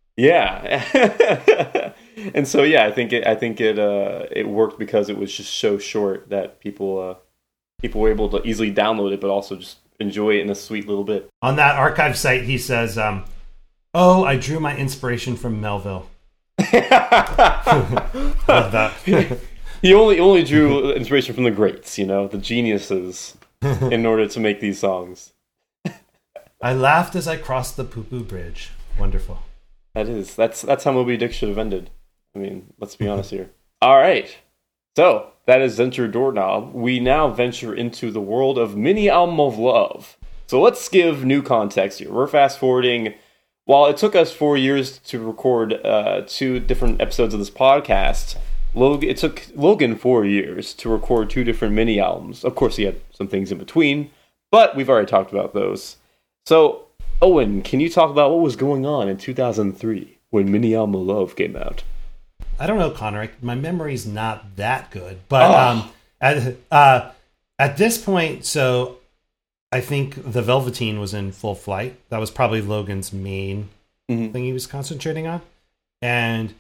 Yeah. And so, yeah, I think it, I think it, uh, it worked because it was just so short that people, uh, people were able to easily download it, but also just enjoy it in a sweet little bit. On that archive site, he says, um, "Oh, I drew my inspiration from Melville." Love that. He only only drew inspiration from the greats, you know, the geniuses, in order to make these songs. I laughed as I crossed the Poo-Poo Bridge. Wonderful. That is. That's that's how Moby Dick should have ended. I mean, let's be honest here. All right. So, that is Denture Doorknob. We now venture into the world of Mini Album of Love. So let's give new context here. We're fast forwarding. While it took us four years to record uh, two different episodes of this podcast, Logan, it took Logan four years to record two different mini albums. Of course, he had some things in between, but we've already talked about those. So, Owen, can you talk about what was going on in two thousand three when Mini Album of Love came out? I don't know, Connor. My memory's not that good, but Oh. um, at uh, at this point, so I think the Velveteen was in full flight. That was probably Logan's main Mhm. thing he was concentrating on, and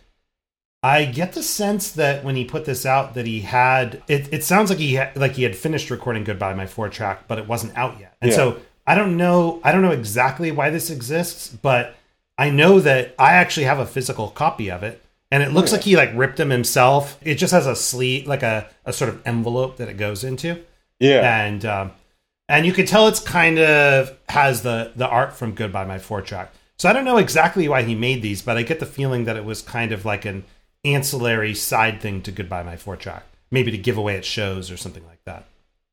I get the sense that when he put this out, that he had it. It sounds like he had, like he had finished recording "Goodbye My Four Track," but it wasn't out yet, and Yeah. so I don't know. I don't know exactly why this exists, but I know that I actually have a physical copy of it. And it looks Yeah. like he like ripped them himself. It just has a sleeve, like a, a sort of envelope that it goes into. Yeah. And um, and you can tell it's kind of has the the art from Goodbye My Four Track. So I don't know exactly why he made these, but I get the feeling that it was kind of like an ancillary side thing to Goodbye My Four Track, maybe to give away at shows or something like that.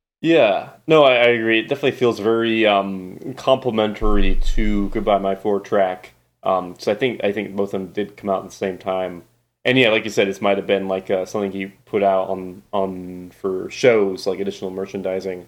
Yeah, no, I, I agree. It definitely feels very um, complimentary to Goodbye My Four Track. Um, so I think I think both of them did come out at the same time. And yeah, like you said, this might have been like uh, something he put out on on for shows, like additional merchandising.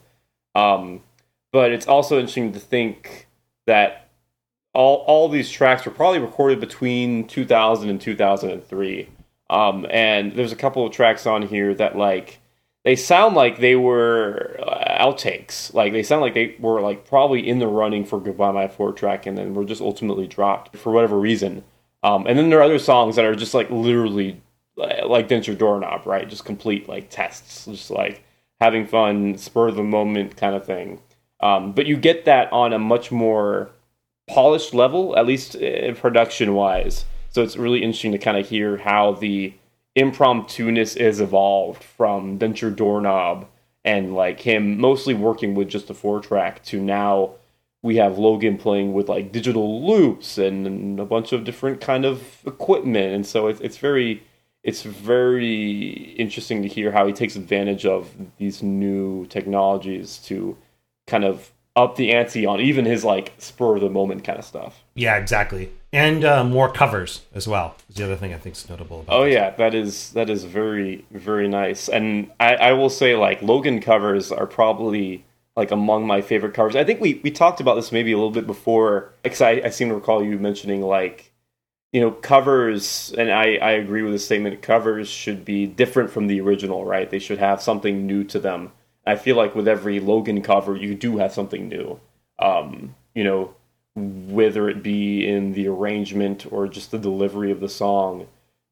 Um, but it's also interesting to think that all all these tracks were probably recorded between two thousand and two thousand three. Um, and there's a couple of tracks on here that like they sound like they were uh, outtakes. Like they sound like they were like probably in the running for Goodbye My Four Track, and then were just ultimately dropped for whatever reason. Um, and then there are other songs that are just like literally uh, like Denture Doorknob, right? Just complete like tests, just like having fun, spur of the moment kind of thing. Um, but you get that on a much more polished level, at least uh, production wise. So it's really interesting to kind of hear how the impromptu-ness is evolved from Denture Doorknob and like him mostly working with just a four track to now we have Logan playing with like digital loops and, and a bunch of different kind of equipment. And so it's it's very it's very interesting to hear how he takes advantage of these new technologies to kind of up the ante on even his like spur of the moment kind of stuff. Yeah, exactly. And uh, more covers as well is the other thing I think is notable about Oh this. yeah, that is that is very very nice. And I, I will say like Logan covers are probably like among my favorite covers. I think we, we talked about this maybe a little bit before, because I, I seem to recall you mentioning like, you know, covers, and I, I agree with the statement, covers should be different from the original, right? They should have something new to them. I feel like with every Logan cover, you do have something new. Um, you know, whether it be in the arrangement or just the delivery of the song,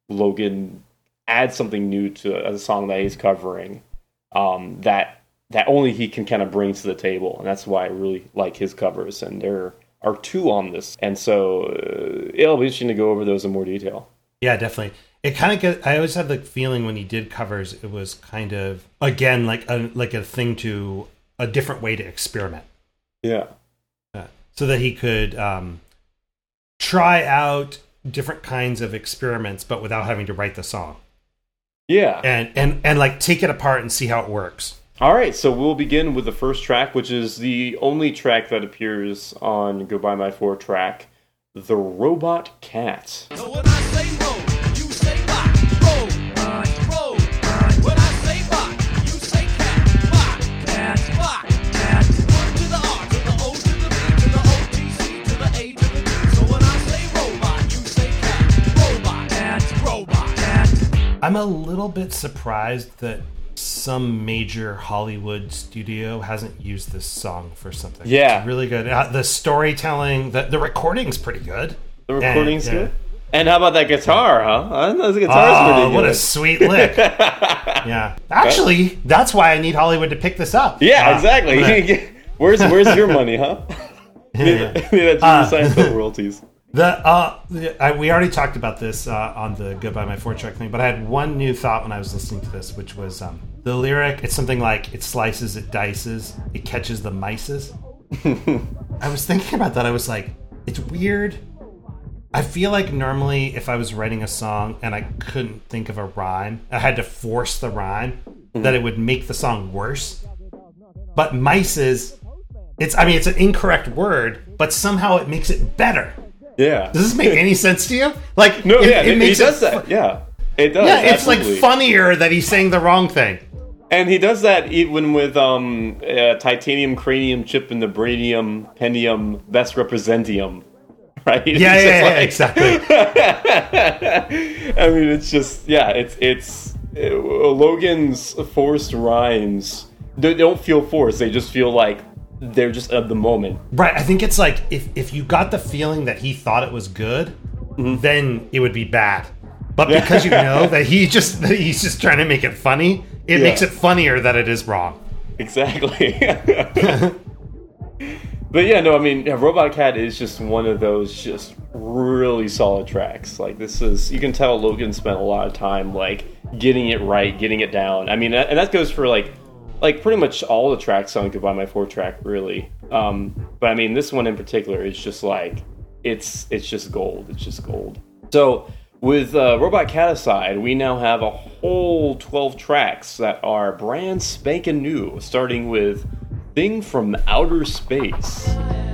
Logan adds something new to a song that he's covering um, that that only he can kind of bring to the table. And that's why I really like his covers. And there are two on this. And so uh, it'll be interesting to go over those in more detail. Yeah, definitely. It kind of get, I always had the feeling when he did covers, it was kind of, again, like a, like a thing to, a different way to experiment. Yeah. Uh, so that he could um, try out different kinds of experiments, but without having to write the song. Yeah. And, and, and like take it apart and see how it works. All right, so we'll begin with the first track, which is the only track that appears on Goodbye My Four Track, The Robot Cat. So when I say roll, you say rock, roll, roll. When I say rock, you say cat, rock, cat, rock, cat. Word to the R, to the O, to the B, to the O, T, C, to the A, to the D. So when I say robot, you say cat, robot, cat, robot, cat. I'm a little bit surprised that some major Hollywood studio hasn't used this song for something. Yeah. It's really good. Uh, the storytelling, the, the recording's pretty good. The recording's And, yeah. good? And how about that guitar, huh? I know the guitar's Oh, pretty good. what a sweet lick. Yeah. Actually, that's why I need Hollywood to pick this up. Yeah, Uh, exactly. I'm gonna- where's where's your money, huh? Yeah. That's your Uh, Seinfeld royalties. The uh, the- I, we already talked about this uh, on the Goodbye My Four Track thing, but I had one new thought when I was listening to this, which was um, the lyric. It's something like it slices, it dices, it catches the mices. I was thinking about that. I was like, it's weird. I feel like normally if I was writing a song and I couldn't think of a rhyme, I had to force the rhyme, that it would make the song worse. But mices, it's I mean it's an incorrect word, but somehow it makes it better. Yeah. Does this make any sense to you? Like, No, it, yeah, it he makes does it that. Yeah, it does. Yeah, it's absolutely. like funnier that he's saying the wrong thing. And he does that even with um, uh, titanium, cranium, chip, and the branium, pentium, best representium. Right? Yeah, yeah, yeah, exactly. I mean, it's just yeah, it's it's it, Logan's forced rhymes. They don't feel forced. They just feel like they're just of the moment. Right. I think it's like if if you got the feeling that he thought it was good, mm-hmm. then it would be bad. But because you know that he just that he's just trying to make it funny, it yeah. makes it funnier that it is wrong. Exactly. But yeah, no, I mean, Robot Cat is just one of those just really solid tracks. Like, this is, you can tell Logan spent a lot of time, like, getting it right, getting it down. I mean, and that goes for, like, like pretty much all the tracks on Goodbye My Four track, really. Um, but I mean, this one in particular is just like, it's it's just gold. It's just gold. So, with uh, Robot Cat aside, we now have a whole twelve tracks that are brand spanking new, starting with Thing from Outer Space.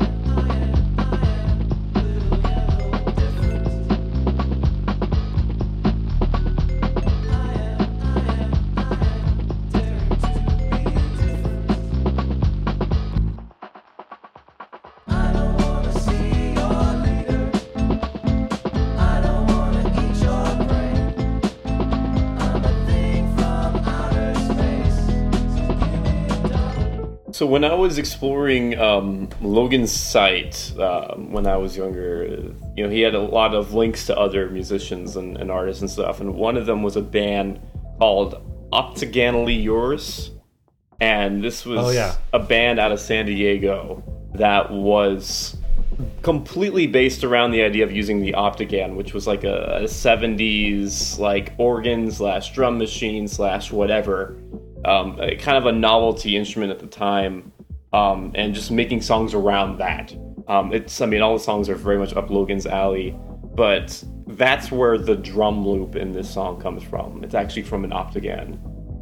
So when I was exploring um, Logan's site uh, when I was younger, you know, he had a lot of links to other musicians and, and artists and stuff, and one of them was a band called Octagonally Yours, and this was oh, yeah. a band out of San Diego that was completely based around the idea of using the Optigan, which was like a, a seventies like organ slash drum machine slash whatever. Um, a, kind of a novelty instrument at the time, um, and just making songs around that. Um, it's, I mean, all the songs are very much up Logan's alley, but that's where the drum loop in this song comes from. It's actually from an Optigan.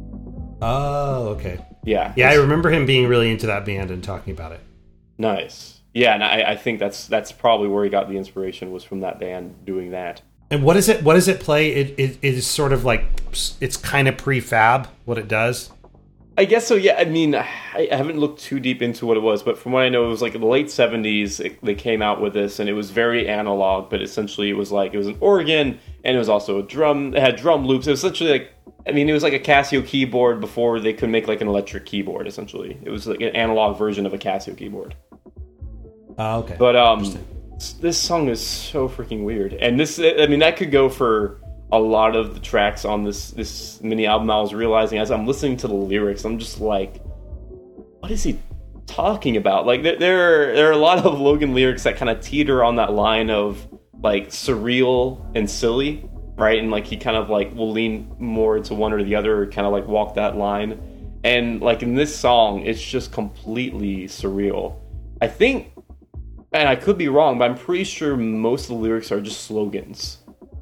Oh, okay. Yeah. Yeah, I remember him being really into that band and talking about it. Nice. Yeah, and I, I think that's that's probably where he got the inspiration, was from that band doing that. And what is it? What does it play? It, it it is sort of like, it's kind of prefab what it does. I guess so. Yeah. I mean, I haven't looked too deep into what it was, but from what I know, it was like in the late seventies. It, they came out with this, and it was very analog. But essentially, it was like it was an organ, and it was also a drum. It had drum loops. It was essentially like, I mean, it was like a Casio keyboard before they could make like an electric keyboard. Essentially, it was like an analog version of a Casio keyboard. Oh, okay. But um. This song is so freaking weird, and this, I mean, that could go for a lot of the tracks on this this mini album. I was realizing as I'm listening to the lyrics, I'm just like, what is he talking about? Like, there there are, there are a lot of Logan lyrics that kind of teeter on that line of like surreal and silly, right? And like he kind of like will lean more into one or the other, or kind of like walk that line. And like in this song, it's just completely surreal. I think. And I could be wrong, but I'm pretty sure most of the lyrics are just slogans.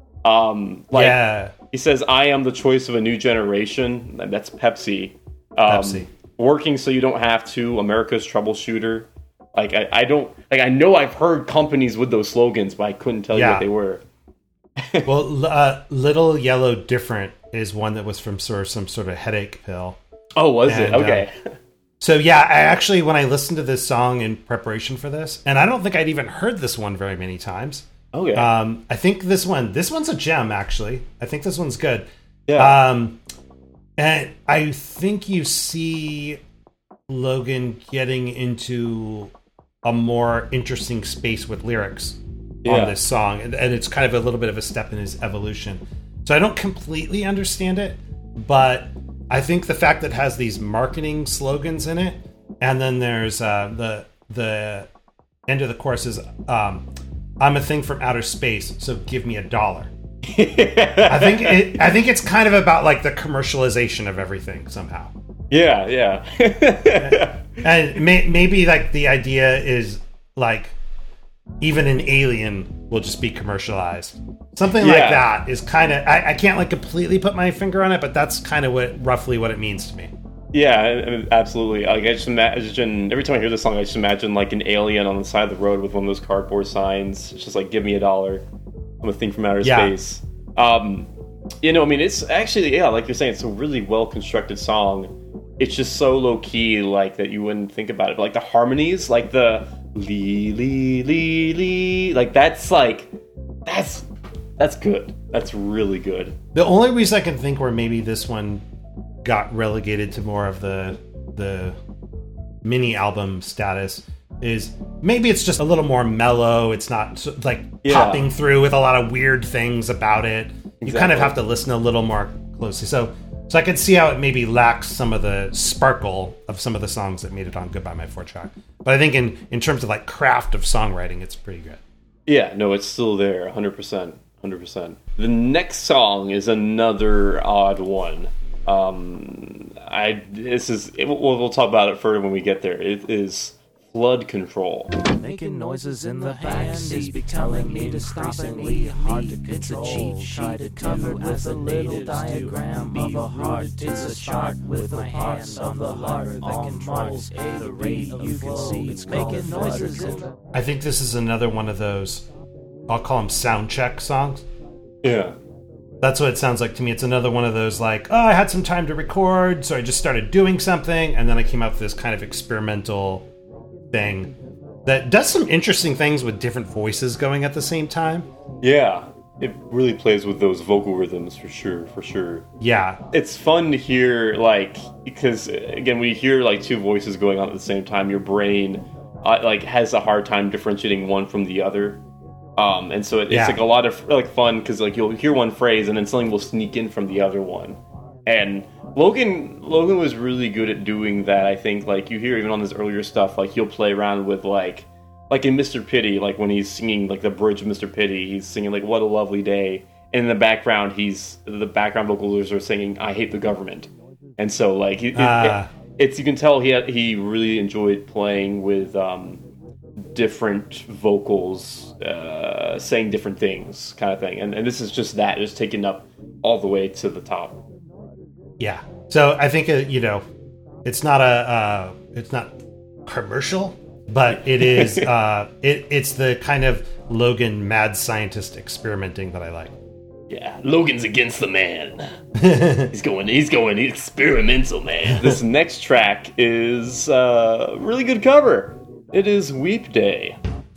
Um, like, yeah. He says, I am the choice of a new generation. And that's Pepsi. Um, Pepsi. Working so you don't have to. America's troubleshooter. Like, I, I don't... Like, I know I've heard companies with those slogans, but I couldn't tell yeah. you what they were. Well, uh, Little Yellow Different is one that was from sort of some sort of headache pill. Oh, was and, it? Okay. Uh, So yeah, I actually, when I listened to this song in preparation for this, and I don't think I'd even heard this one very many times. Okay. Um, I think this one, this one's a gem, actually. I think this one's good. Yeah. Um, and I think you see Logan getting into a more interesting space with lyrics yeah. on this song, and, and it's kind of a little bit of a step in his evolution. So I don't completely understand it, but I think the fact that it has these marketing slogans in it, and then there's uh, the the end of the chorus is um, "I'm a thing from outer space, so give me a dollar." I think it, I think it's kind of about like the commercialization of everything somehow. Yeah, yeah. And may, maybe like the idea is like even an alien will just be commercialized. Something yeah. like that is kind of, I, I can't like completely put my finger on it, but that's kind of what roughly what it means to me. Yeah, absolutely. Like, I just imagine, every time I hear this song, I just imagine like an alien on the side of the road with one of those cardboard signs. It's just like, give me a dollar. I'm a thing from outer yeah. space. Um, you know, I mean, it's actually, yeah, like you're saying, it's a really well-constructed song. It's just so low-key, like, that you wouldn't think about it. But, like, the harmonies, like the lee, lee, lee, lee, like, that's, like, that's That's good. That's really good. The only reason I can think where maybe this one got relegated to more of the the mini album status is maybe it's just a little more mellow. It's not so, like Yeah. popping through with a lot of weird things about it. You Exactly. kind of have to listen a little more closely. So so I could see how it maybe lacks some of the sparkle of some of the songs that made it on Goodbye My Four Track. But I think in, in terms of like craft of songwriting, it's pretty good. Yeah, no, it's still there, one hundred percent. one hundred percent. The next song is another odd one. Um, I this is it, we'll, we'll talk about it further when we get there. It is Flood Control. Making noises in the backseat is becoming increasingly hard to control. It's a cheat sheet to cover with a little diagram of a heart. It's a chart with the parts of the heart that controls the rate you can see. It's making noises in the... I think this is another one of those, I'll call them sound check songs. Yeah. That's what it sounds like to me. It's another one of those like, oh, I had some time to record, so I just started doing something, and then I came up with this kind of experimental thing that does some interesting things with different voices going at the same time. Yeah, it really plays with those vocal rhythms for sure, for sure. Yeah. It's fun to hear, like, because, again, when you hear, like, two voices going on at the same time, your brain, uh, like, has a hard time differentiating one from the other. Um, and so it, it's, Yeah. like, a lot of, like, fun, because, like, you'll hear one phrase, and then something will sneak in from the other one. And Logan Logan was really good at doing that, I think. Like, you hear even on his earlier stuff, like, he'll play around with, like, like in Mister Pity, like, when he's singing, like, the bridge of Mister Pity, he's singing, like, What a Lovely Day. And in the background, he's, the background vocals are singing, I Hate the Government. And so, like, it, Ah. it, it's, you can tell he had, he really enjoyed playing with um, different vocals, uh, saying different things, kind of thing. And, and this is just that, just taken up all the way to the top. Yeah. So I think, uh, you know, it's not a, uh, it's not commercial, but it is, uh, it, it's the kind of Logan mad scientist experimenting that I like. Yeah, Logan's against the man. he's going, he's going experimental, man. This next track is uh, a really good cover. It is Weep Day.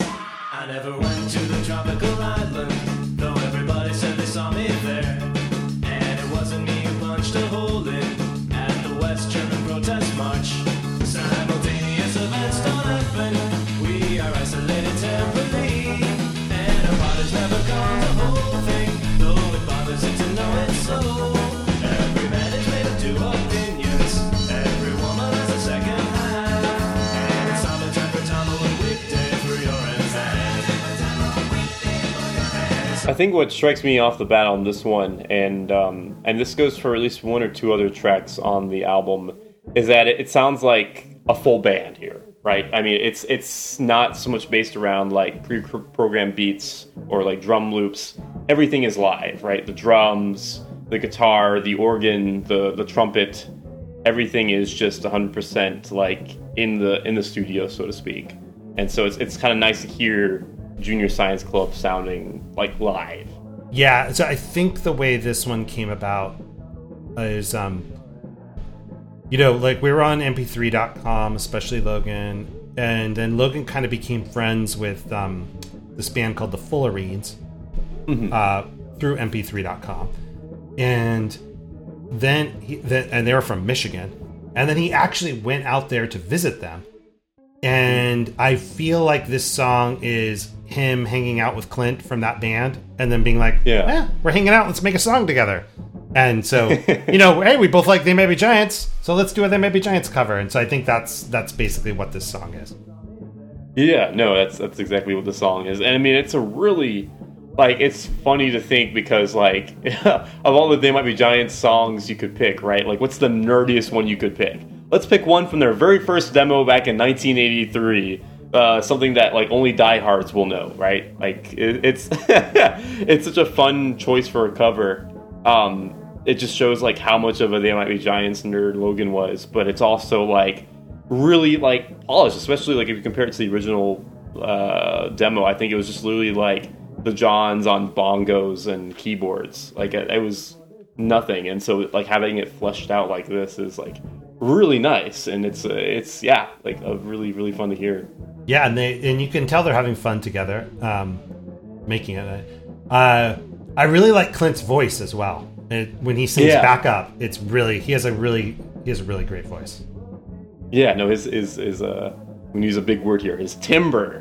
I never went to the tropical island, though everybody said they saw me there. And it wasn't me who punched a hole in at the West German protest march. Simultaneous events don't happen. We are isolated temporarily, and our bodies never come the whole thing, though it bothers it to know it's so. Every man is made of two opinions. Every woman has a second hand, and it's all the time for Tom and Weep Day for your I think what strikes me off the bat on this one, and um, and this goes for at least one or two other tracks on the album, is that it, it sounds like a full band here, right? I mean, it's it's not so much based around like pre-programmed beats or like drum loops. Everything is live, right? The drums, the guitar, the organ, the the trumpet, everything is just one hundred percent like in the in the studio, so to speak. And so it's it's kind of nice to hear Junior Science Club sounding like live. Yeah, so I think the way this one came about is, um, you know, like we were on M P three dot com, especially Logan, and then Logan kind of became friends with um, this band called the Fullerenes mm-hmm. uh, through M P three dot com, and then he, the, and they were from Michigan, and then he actually went out there to visit them. And I feel like this song is him hanging out with Clint from that band and then being like, yeah, eh, we're hanging out, let's make a song together. And so, you know, hey, we both like They May Be Giants, so let's do a They May Be Giants cover. And so I think that's that's basically what this song is. Yeah, no, that's that's exactly what the song is. And I mean, it's a really, like, it's funny to think because, like, of all the They Might Be Giants songs you could pick, right? Like, what's the nerdiest one you could pick? Let's pick one from their very first demo back in nineteen eighty-three. Uh, something that like only diehards will know, right? Like it, it's it's such a fun choice for a cover. Um, it just shows like how much of a They Might Be Giants nerd Logan was, but it's also like really like polished, especially like if you compare it to the original uh, demo. I think it was just literally like the Johns on bongos and keyboards. Like it, it was nothing, and so like having it fleshed out like this is like really nice, and it's uh, it's yeah like a really really fun to hear. Yeah, and they and you can tell they're having fun together, um, making it. Uh, I really like Clint's voice as well. It, when he sings Yeah. back up, it's really he has a really he has a really great voice. Yeah, no, his is is uh when you use a big word here, his timbre.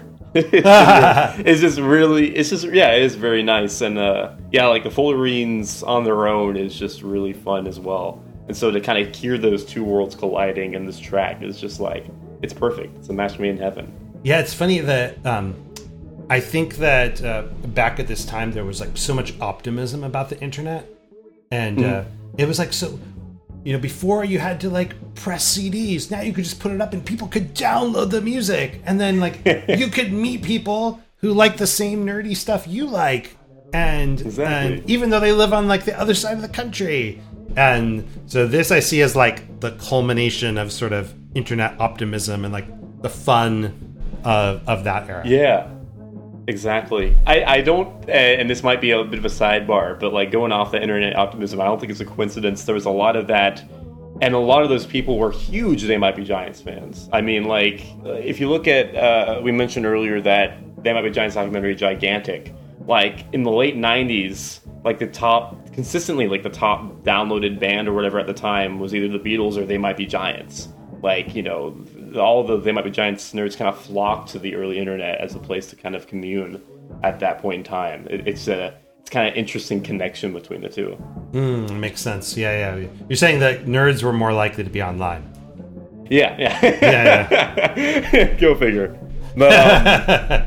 it's just really it's just yeah, it is very nice. And uh yeah, like the Fullerenes on their own is just really fun as well. And so to kind of hear those two worlds colliding in this track is just like it's perfect. It's a match made in heaven. Yeah, it's funny that um, I think that uh, back at this time there was like so much optimism about the internet, and Mm. uh, it was like so. You know, before you had to like press C Ds. Now you could just put it up and people could download the music, and then like you could meet people who like the same nerdy stuff you like, and Exactly. and even though they live on like the other side of the country. And so this I see as like the culmination of sort of internet optimism and like the fun of of that era. Yeah, exactly. I, I don't, uh, and this might be a bit of a sidebar, but like going off the internet optimism, I don't think it's a coincidence. There was a lot of that, and a lot of those people were huge They Might Be Giants fans. I mean, like, if you look at, uh, we mentioned earlier that They Might Be Giants documentary, Gigantic, like in the late nineties, like the top, consistently like the top downloaded band or whatever at the time was either the Beatles or They Might Be Giants. Like, you know, all the They Might Be Giants nerds kind of flocked to the early internet as a place to kind of commune at that point in time. It, it's a it's kind of interesting connection between the two. Mm, makes sense. Yeah, yeah. You're saying that nerds were more likely to be online. Yeah, yeah. Yeah, yeah. Go figure. But, um,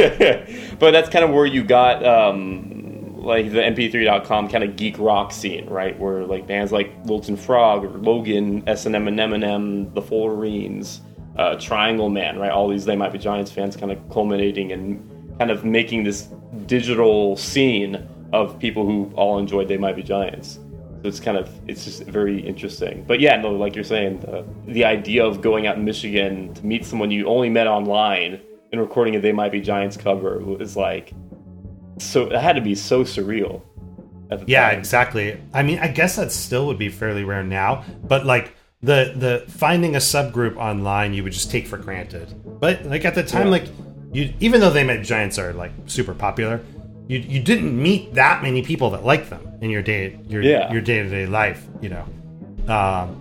but that's kind of where you got um, like the M P three dot com kind of geek rock scene, right? Where like bands like Wilton Frog or Logan, S and M and Eminem, the Fullerenes, uh, Triangle Man, right? All these They Might Be Giants fans kind of culminating and kind of making this digital scene of people who all enjoyed They Might Be Giants. So it's kind of, it's just very interesting. But yeah, no, like you're saying, the, the idea of going out in Michigan to meet someone you only met online and recording a They Might Be Giants cover was like, so it had to be so surreal. At the Yeah, time. exactly. I mean, I guess that still would be fairly rare now, but like the the finding a subgroup online you would just take for granted. But like at the time, Yeah. like you, even though They Might Be Giants are like super popular, you you didn't meet that many people that like them in your day your Yeah. your day to day life. You know, um,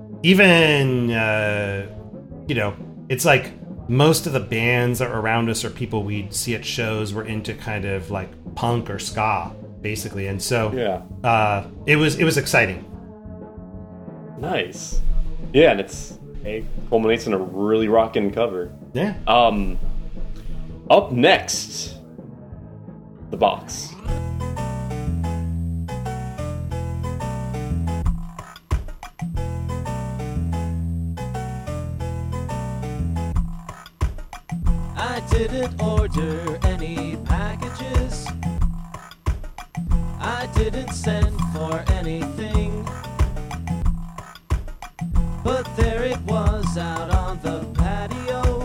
even uh, you know, it's like most of the bands that were around us or people we'd see at shows were into kind of like punk or ska, basically, and so Yeah. uh, it was it was exciting. Nice. Yeah, and it's it culminates in a really rockin' cover. Yeah. Um, up next, The Box. I didn't order any packages. I didn't send for anything. But there it was out on the patio.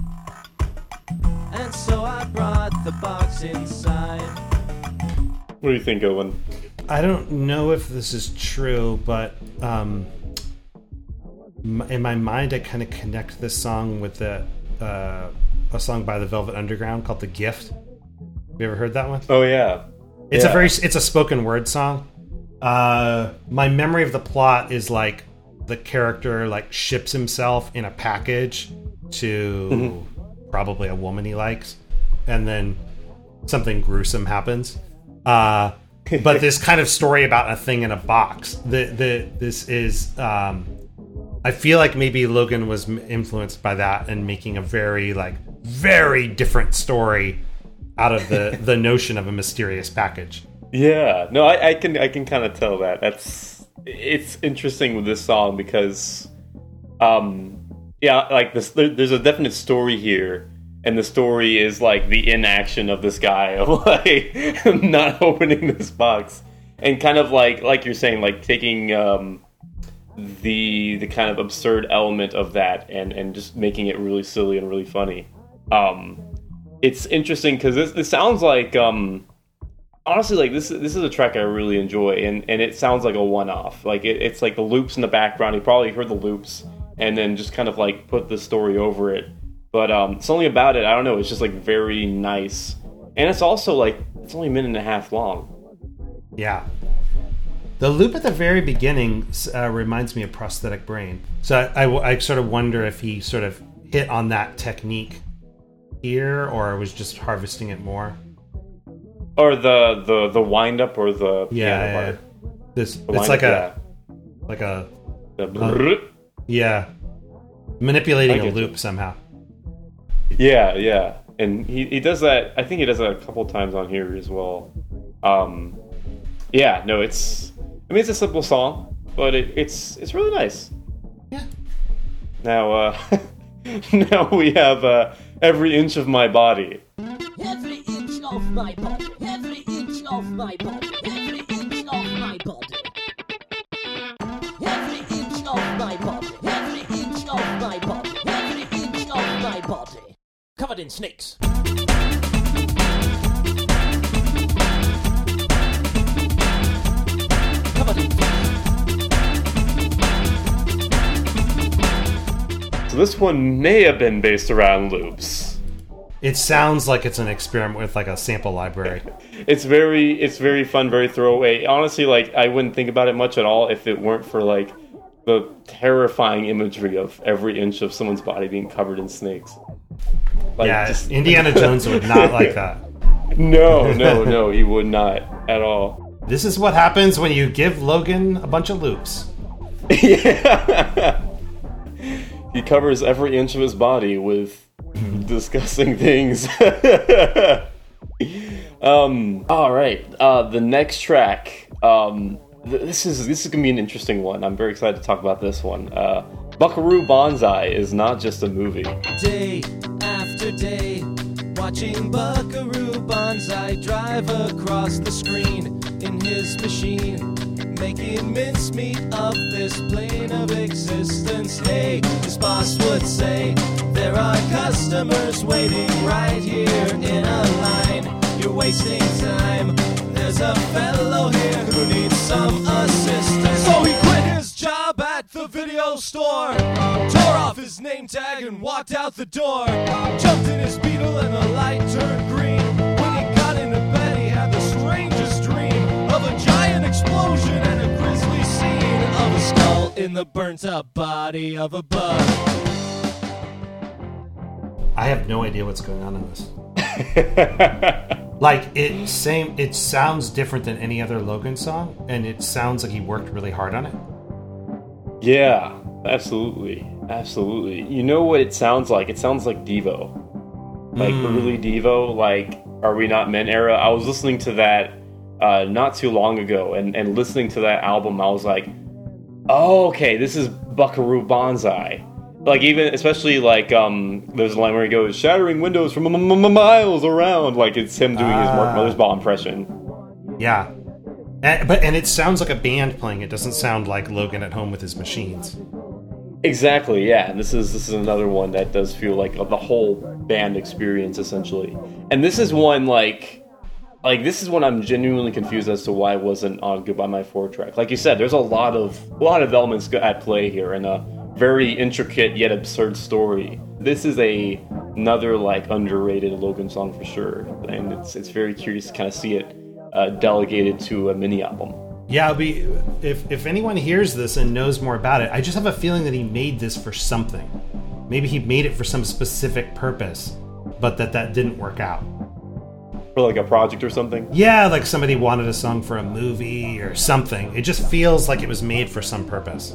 And so I brought the box inside. What do you think, Owen? I don't know if this is true, but um, m- in my mind, I kind of connect this song with the uh, a song by the Velvet Underground called "The Gift." Have you ever heard that one? Oh yeah, It's Yeah. a very it's a spoken word song. Uh, my memory of the plot is like the character like ships himself in a package to Mhm. probably a woman he likes, and then something gruesome happens. Uh, but this kind of story about a thing in a box. The the this is. Um, I feel like maybe Logan was m- influenced by that and making a very like very different story out of the the notion of a mysterious package. Yeah, no, I, I can I can kind of tell that. That's it's interesting with this song because, um, yeah, like this. There, there's a definite story here, and the story is like the inaction of this guy of like not opening this box, and kind of like like you're saying, like taking um, the the kind of absurd element of that and and just making it really silly and really funny. Um, it's interesting because this this sounds like um. Honestly, like this, this is a track I really enjoy, and, and it sounds like a one-off. Like it, it's like the loops in the background. You probably heard the loops, and then just kind of like put the story over it. But um, something about it, I don't know. It's just like very nice, and it's also like it's only a minute and a half long. Yeah. The loop at the very beginning uh, reminds me of Prosthetic Brain. So I, I, I sort of wonder if he sort of hit on that technique here, or was just harvesting it more. Or the the the wind up, or the yeah, piano yeah. part. This The it's wind like up, a like a The uh, brrrr. yeah, manipulating I a get loop you. somehow. Yeah, yeah, and he, he does that. I think he does that a couple times on here as well. Um, yeah, no, it's. I mean, it's a simple song, but it, it's it's really nice. Yeah. Now, uh, now we have uh, Every Inch of My Body. Every inch of my body, every inch of my body, every inch of my body. Every inch of my body, every inch of my body, every inch of my body. Covered in snakes. Covered in So this one may have been based around loops. It sounds like it's an experiment with like a sample library. It's very it's very fun, very throwaway. Honestly, like I wouldn't think about it much at all if it weren't for like the terrifying imagery of every inch of someone's body being covered in snakes. Like, yeah, just- Indiana Jones would not like that. No, no, no, he would not at all. This is what happens when you give Logan a bunch of loops. Yeah. He covers every inch of his body with disgusting things. um, all right, uh, the next track. Um, th- this is this is gonna be an interesting one. I'm very excited to talk about this one. Uh, Buckaroo Banzai is not just a movie. Day after day, watching Buckaroo Banzai drive across the screen in his machine, making mincemeat of this plane of existence. Hey, his boss would say, there are customers waiting right here in a line. You're wasting time. There's a fellow here who needs some assistance. So he quit his job at the video store, tore off his name tag and walked out the door, jumped in his Beetle and the light turned green. When he got into bed he had the strangest dream of a giant explosion and a grisly scene of a skull in the burnt up body of a bug. I have no idea what's going on in this. Like it same it sounds different than any other Logan song, and it sounds like he worked really hard on it. Yeah, absolutely, absolutely. You know what it sounds like? It sounds like Devo, like Mm. early Devo, like Are We Not Men era. I was listening to that uh, not too long ago, and, and listening to that album, I was like, oh, okay, this is Buckaroo Banzai. Like even, especially like, um, there's a line where he goes, shattering windows from m- m- m- miles around. Like it's him doing his Mark Ah. Mothersbaugh impression. Yeah, and, but and it sounds like a band playing. It doesn't sound like Logan at home with his machines. Exactly, yeah. And this is this is another one that does feel like the whole band experience essentially. And this is one like like this is one I'm genuinely confused as to why it wasn't on Goodbye My Four track. Like you said, there's a lot of a lot of elements at play here and a very intricate yet absurd story. This is a another like underrated Logan song for sure, and it's it's very curious to kind of see it uh, delegated to a mini album. Yeah, it'll be if if anyone hears this and knows more about it, I just have a feeling that he made this for something. Maybe he made it for some specific purpose, but that that didn't work out. For like a project or something? Yeah, like somebody wanted a song for a movie or something. It just feels like it was made for some purpose.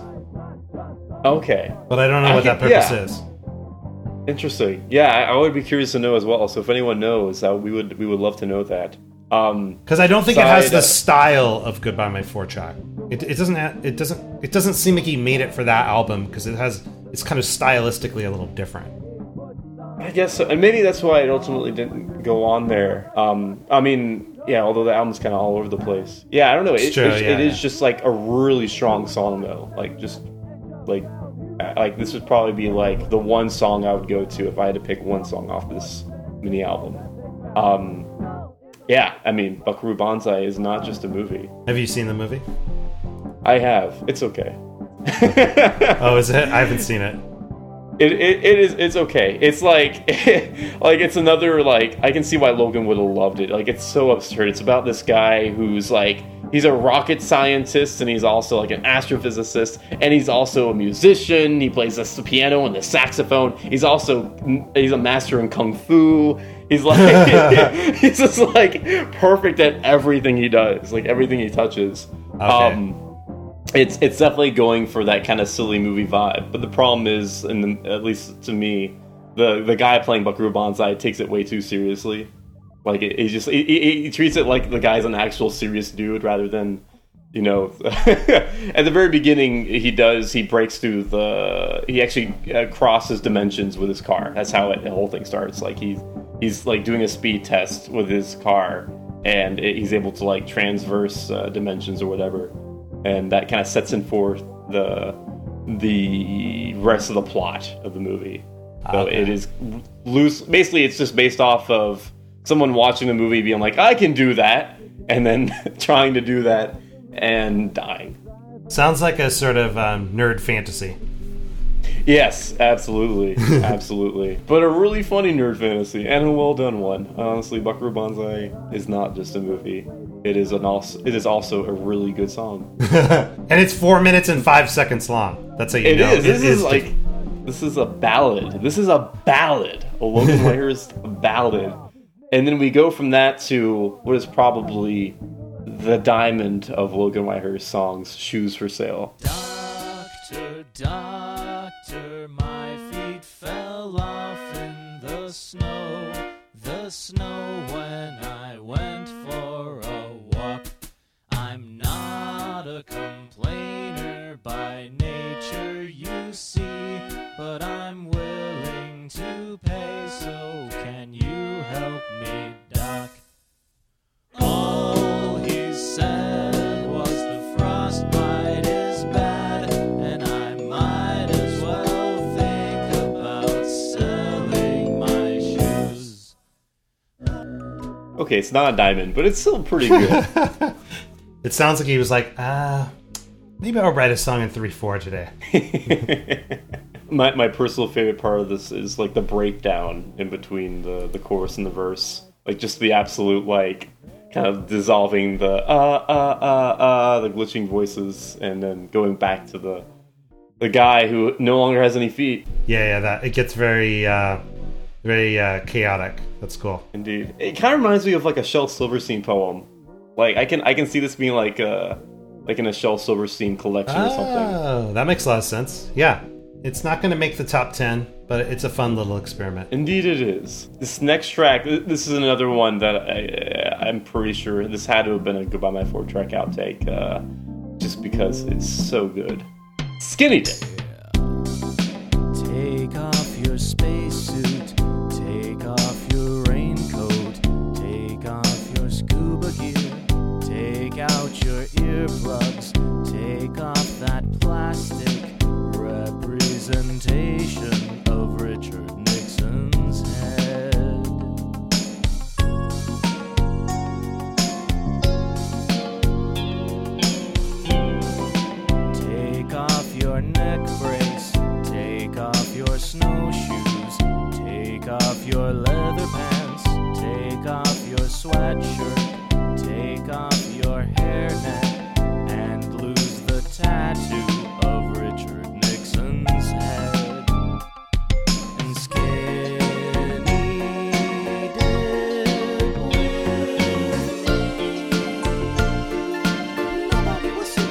Okay. But I don't know I what can- that purpose yeah. is. Interesting. Yeah, I, I would be curious to know as well. So if anyone knows, uh, we would we would love to know that. Um, Because I don't think it has side- the style of Goodbye My Four track. It, it doesn't. ha- It doesn't. It doesn't seem like he made it for that album because it has. It's kind of stylistically a little different. I guess, so. And maybe that's why it ultimately didn't go on there. Um, I mean, yeah, although the album's kind of all over the place. Yeah, I don't know. It, It's true, it, yeah, it is yeah. just like a really strong song though. Like just like like this would probably be like the one song I would go to if I had to pick one song off this mini album. Um, yeah, I mean, Buckaroo Banzai is not just a movie. Have you seen the movie? I have. It's okay. Oh, is it? I haven't seen it. It, it it is it's okay. It's like like it's another like I can see why Logan would have loved it. Like it's so absurd. It's about this guy who's like he's a rocket scientist and he's also like an astrophysicist and he's also a musician. He plays the piano and the saxophone. He's also he's a master in kung fu. He's like he's just like perfect at everything he does. Like everything he touches. Okay. Um It's it's definitely going for that kind of silly movie vibe, but the problem is, in the, at least to me, the the guy playing Buckaroo Banzai takes it way too seriously. Like it, he just he, he, he treats it like the guy's an actual serious dude rather than, you know. At the very beginning, he does he breaks through the he actually uh, crosses dimensions with his car. That's how it, the whole thing starts. Like he's he's like doing a speed test with his car, and it, he's able to like transverse uh, dimensions or whatever. And that kind of sets in for the the rest of the plot of the movie. So Okay. it is loose. Basically, it's just based off of someone watching the movie being like, "I can do that," and then trying to do that and dying. Sounds like a sort of um, nerd fantasy. Yes, absolutely, absolutely. But a really funny nerd fantasy and a well done one. Honestly, Buckaroo Banzai is not just a movie. It is an also it is also a really good song. And it's four minutes and five seconds long. That's how you It know. is. This It is like this is a ballad. This is a ballad. A Logan Weyer's ballad. And then we go from that to what is probably the diamond of Logan Weyer's songs, Shoes for Sale. Doctor, doctor, my feet fell off in the snow. The snow when I went for a walk. I'm not a complainer by nature, you see, but I'm willing to pay, so can you help me, Doc? All he said was the frostbite is bad, and I might as well think about selling my shoes. Okay, it's not a diamond, but it's still pretty good. It sounds like he was like, ah, maybe I'll write a song in three four today. my my personal favorite part of this is like the breakdown in between the, the chorus and the verse. Like just the absolute like kind of dissolving the uh uh uh uh the glitching voices and then going back to the the guy who no longer has any feet. Yeah, yeah, that it gets very uh very uh chaotic. That's cool. Indeed. It kind of reminds me of like a Shel Silverstein poem. Like I can I can see this being like uh like in a Shel Silverstein collection or something. Oh, that makes a lot of sense. Yeah. It's not going to make the top ten, but it's a fun little experiment. Indeed it is. This next track, this is another one that I, I'm pretty sure this had to have been a Goodbye My Four track outtake, uh, just because it's so good. Skinny Dip. Take off your spacesuit, take off your raincoat, take off your scuba gear, take out your earplugs, take off that plastic representation of Richard Nixon's head. Take off your neck brace, take off your snowshoes, take off your leather pants, take off your sweatshirt, take off your hairnet, and lose the tattoo of Richard Nixon's head. And skinny dip with me. Nobody will see.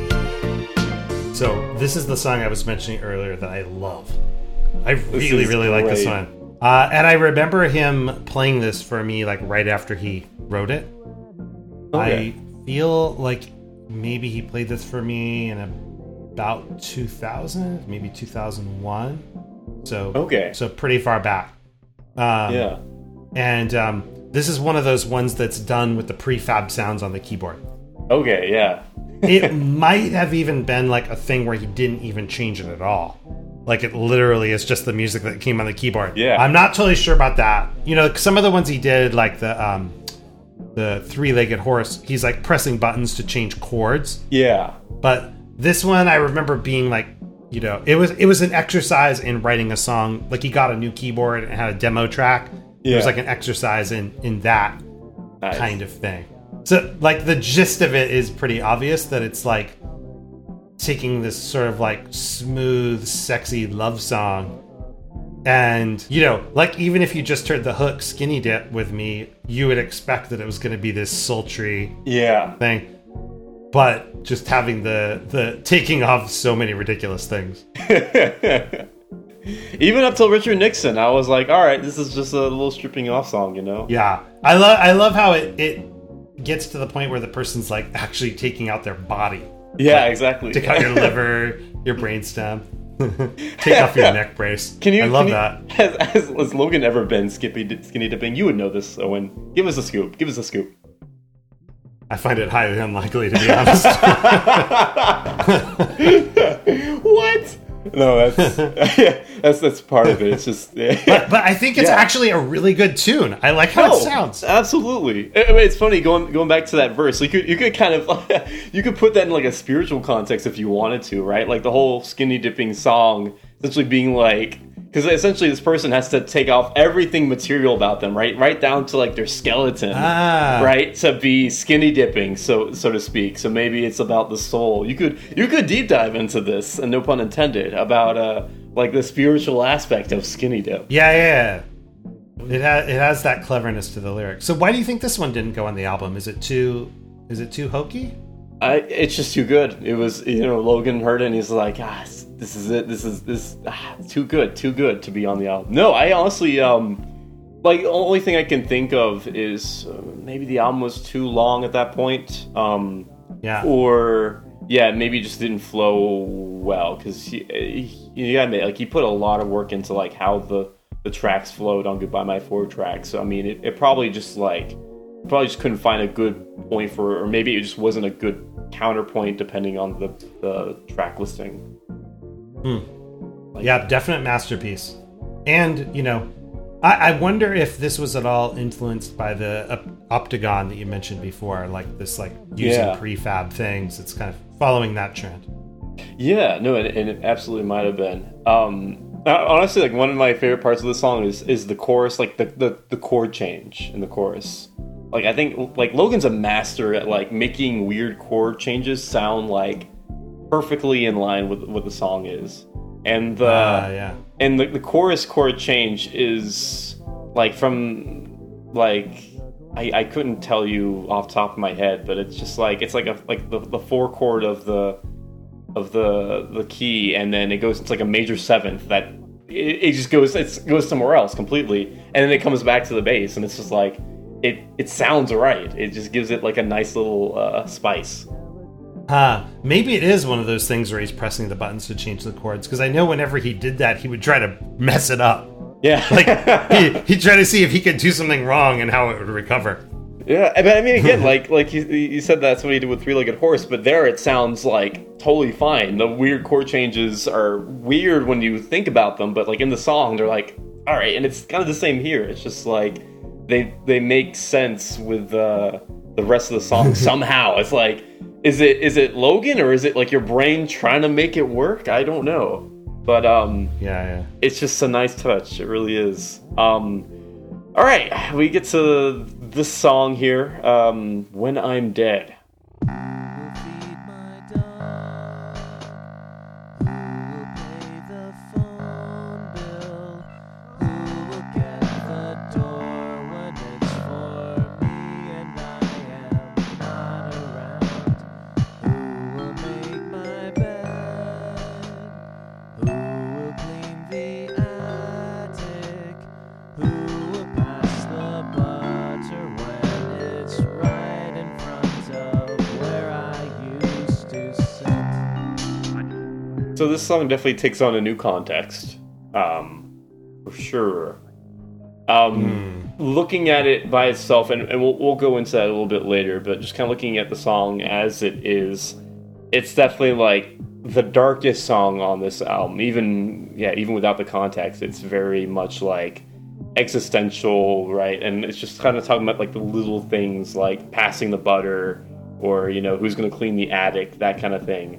So, this is the song I was mentioning earlier that I love. I This really, is really like this great. one. Uh, and I remember him playing this for me like right after he wrote it. Okay. I feel like maybe he played this for me in about two thousand, maybe two thousand one. So Okay. so pretty far back. Um, Yeah. And um, this is one of those ones that's done with the prefab sounds on the keyboard. Okay, yeah. It might have even been like a thing where he didn't even change it at all. Like it literally is just the music that came on the keyboard. Yeah. I'm not totally sure about that. You know, some of the ones he did, like the um, the three-legged horse, he's like pressing buttons to change chords. Yeah. But this one, I remember being like you know, it was it was an exercise in writing a song. Like he got a new keyboard and had a demo track. It was Yeah. like an exercise in in that Nice. kind of thing. So like the gist of it is pretty obvious that it's like taking this sort of like smooth, sexy love song. And, you know, like even if you just heard the hook Skinny Dip with me, you would expect that it was going to be this sultry Yeah. thing. But just having the the taking off so many ridiculous things. Even up till Richard Nixon, I was like, all right, this is just a little stripping off song, you know? Yeah. I love I love how it, it gets to the point where the person's like actually taking out their body. Yeah, Like, exactly. Take out your liver, your brainstem. Take off your neck brace. Can you? I love can you- that. Has, has, has Logan ever been skippy, skinny dipping? You would know this, Owen. Give us a scoop. Give us a scoop. I find it highly unlikely, to be honest. What? No, that's yeah, that's that's part of it. It's just, yeah. but, but I think it's Yeah. actually a really good tune. I like how Oh, it sounds. Absolutely. I mean, it's funny going going back to that verse. You could you could kind of you could put that in like a spiritual context if you wanted to, right? Like the whole skinny dipping song essentially being like, because essentially this person has to take off everything material about them, right, right down to like their skeleton, Ah. right, to be skinny dipping, so so to speak. So maybe it's about the soul. You could you could deep dive into this, and no pun intended, about uh like the spiritual aspect of skinny dip. Yeah, yeah. yeah. It has it has that cleverness to the lyrics. So why do you think this one didn't go on the album? Is it too is it too hokey? I, it's just too good. It was, you know, Logan heard it and he's like, ah, this is it. This is this ah, too good, too good to be on the album. No, I honestly, um, like, the only thing I can think of is uh, maybe the album was too long at that point. Um, Yeah. Or yeah, maybe it just didn't flow well because he, he, you gotta admit, like, he put a lot of work into like how the the tracks flowed on Goodbye My Four Track. So I mean, it, it probably just like. Probably just couldn't find a good point for, or maybe it just wasn't a good counterpoint depending on the, the track listing. Hmm. Yeah, definite masterpiece. And, you know, I, I wonder if this was at all influenced by the op- Optagon that you mentioned before, like this, like using Yeah. prefab things. It's kind of following that trend. Yeah, no, and, and it absolutely might have been. Um, honestly, like one of my favorite parts of the song is is the chorus, like the, the, the chord change in the chorus. Like I think like Logan's a master at like making weird chord changes sound like perfectly in line with what the song is. And the Ah, yeah. and the, the chorus chord change is like from like I, I couldn't tell you off the top of my head, but it's just like it's like a like the, the four chord of the of the the key, and then it goes into like a major seventh that it, it just goes it goes somewhere else completely, and then it comes back to the bass, and it's just like it it sounds right. It just gives it like a nice little uh, spice. Huh. Maybe it is one of those things where he's pressing the buttons to change the chords, because I know whenever he did that, he would try to mess it up. Yeah. Like, he, he'd try to see if he could do something wrong and how it would recover. Yeah, but I mean, again, like like you, you said, that's what he did with Three-Legged Horse, but there it sounds like totally fine. The weird chord changes are weird when you think about them, but like in the song, they're like, all right, and it's kind of the same here. It's just like they they make sense with uh, the rest of the song somehow. It's like, is it is it Logan, or is it like your brain trying to make it work? I don't know, but um, yeah, yeah, it's just a nice touch. It really is. Um, all right, we get to this song here, um, When I'm Dead. So this song definitely takes on a new context, um, for sure. Um, mm. Looking at it by itself, and, and we'll, we'll go into that a little bit later, but just kind of looking at the song as it is, it's definitely like the darkest song on this album. Even yeah, even without the context, it's very much like existential, right? And it's just kind of talking about like the little things, like passing the butter, or you know, who's going to clean the attic, that kind of thing.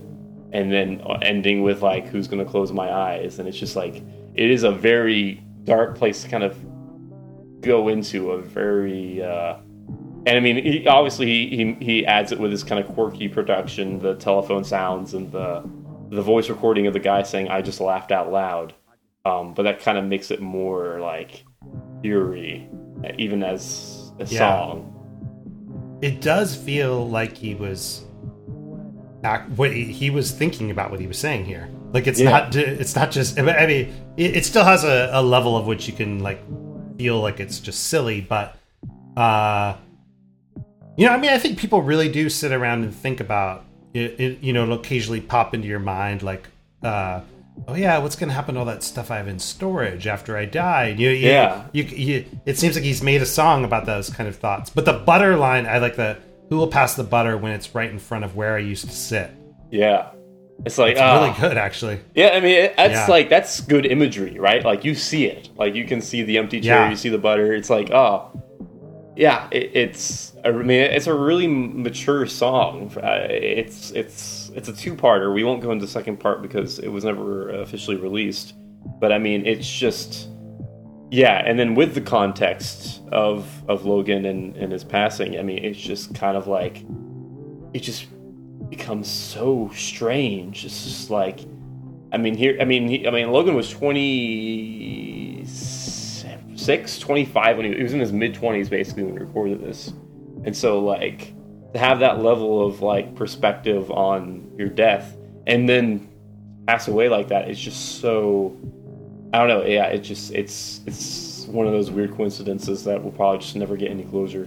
and then ending with like who's gonna close my eyes, and it's just like it is a very dark place to kind of go into, a very uh and I mean he, obviously he, he he adds it with his kind of quirky production, the telephone sounds and the the voice recording of the guy saying I just laughed out loud, um but that kind of makes it more like eerie even as a Yeah. song. It does feel like he was act, what he, he was thinking about what he was saying here. Like it's Yeah. not it's not just I mean it, it still has a, a level of which you can like feel like it's just silly, but uh you know, I mean I think people really do sit around and think about it, it you know, it'll occasionally pop into your mind like uh oh yeah, what's going to happen to all that stuff I have in storage after I die? You, you, Yeah. You, you, it seems like he's made a song about those kind of thoughts. But the butter line, I like the, who will pass the butter when it's right in front of where I used to sit. Yeah. It's like, It's ah. really good, actually. Yeah, I mean, it, that's Yeah. like, that's good imagery, right? Like, you see it. Like, you can see the empty chair, Yeah. you see the butter. It's like, oh, yeah, it, it's, I mean, it's a really mature song. Uh, it's, it's, it's a two-parter. We won't go into the second part because it was never officially released. But, I mean, it's just, yeah, and then with the context of, of Logan and, and his passing, I mean, it's just kind of like, it just becomes so strange. It's just like, I mean, here, I mean, he, I mean, Logan was twenty-six, twenty-five when he, he was in his mid twenties basically when we recorded this, and so like to have that level of like perspective on your death and then pass away like that, it's just so, I don't know. Yeah, it just it's it's one of those weird coincidences that we'll probably just never get any closure.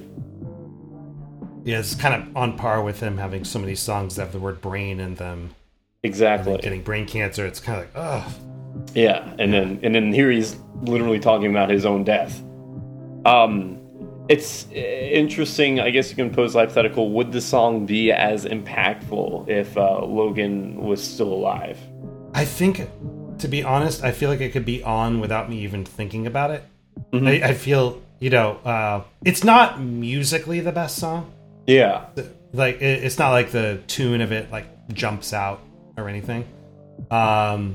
Yeah, it's kind of on par with him having so many songs that have the word brain in them. Exactly. Getting brain cancer, it's kind of like, ugh. Yeah, and then and then here he's literally talking about his own death. Um, it's interesting. I guess you can pose hypothetical. Would the song be as impactful if uh, Logan was still alive? I think, to be honest, I feel like it could be on without me even thinking about it. Mm-hmm. I, I feel, you know, uh, it's not musically the best song. Yeah. Like, it, it's not like the tune of it, like, jumps out or anything. Um,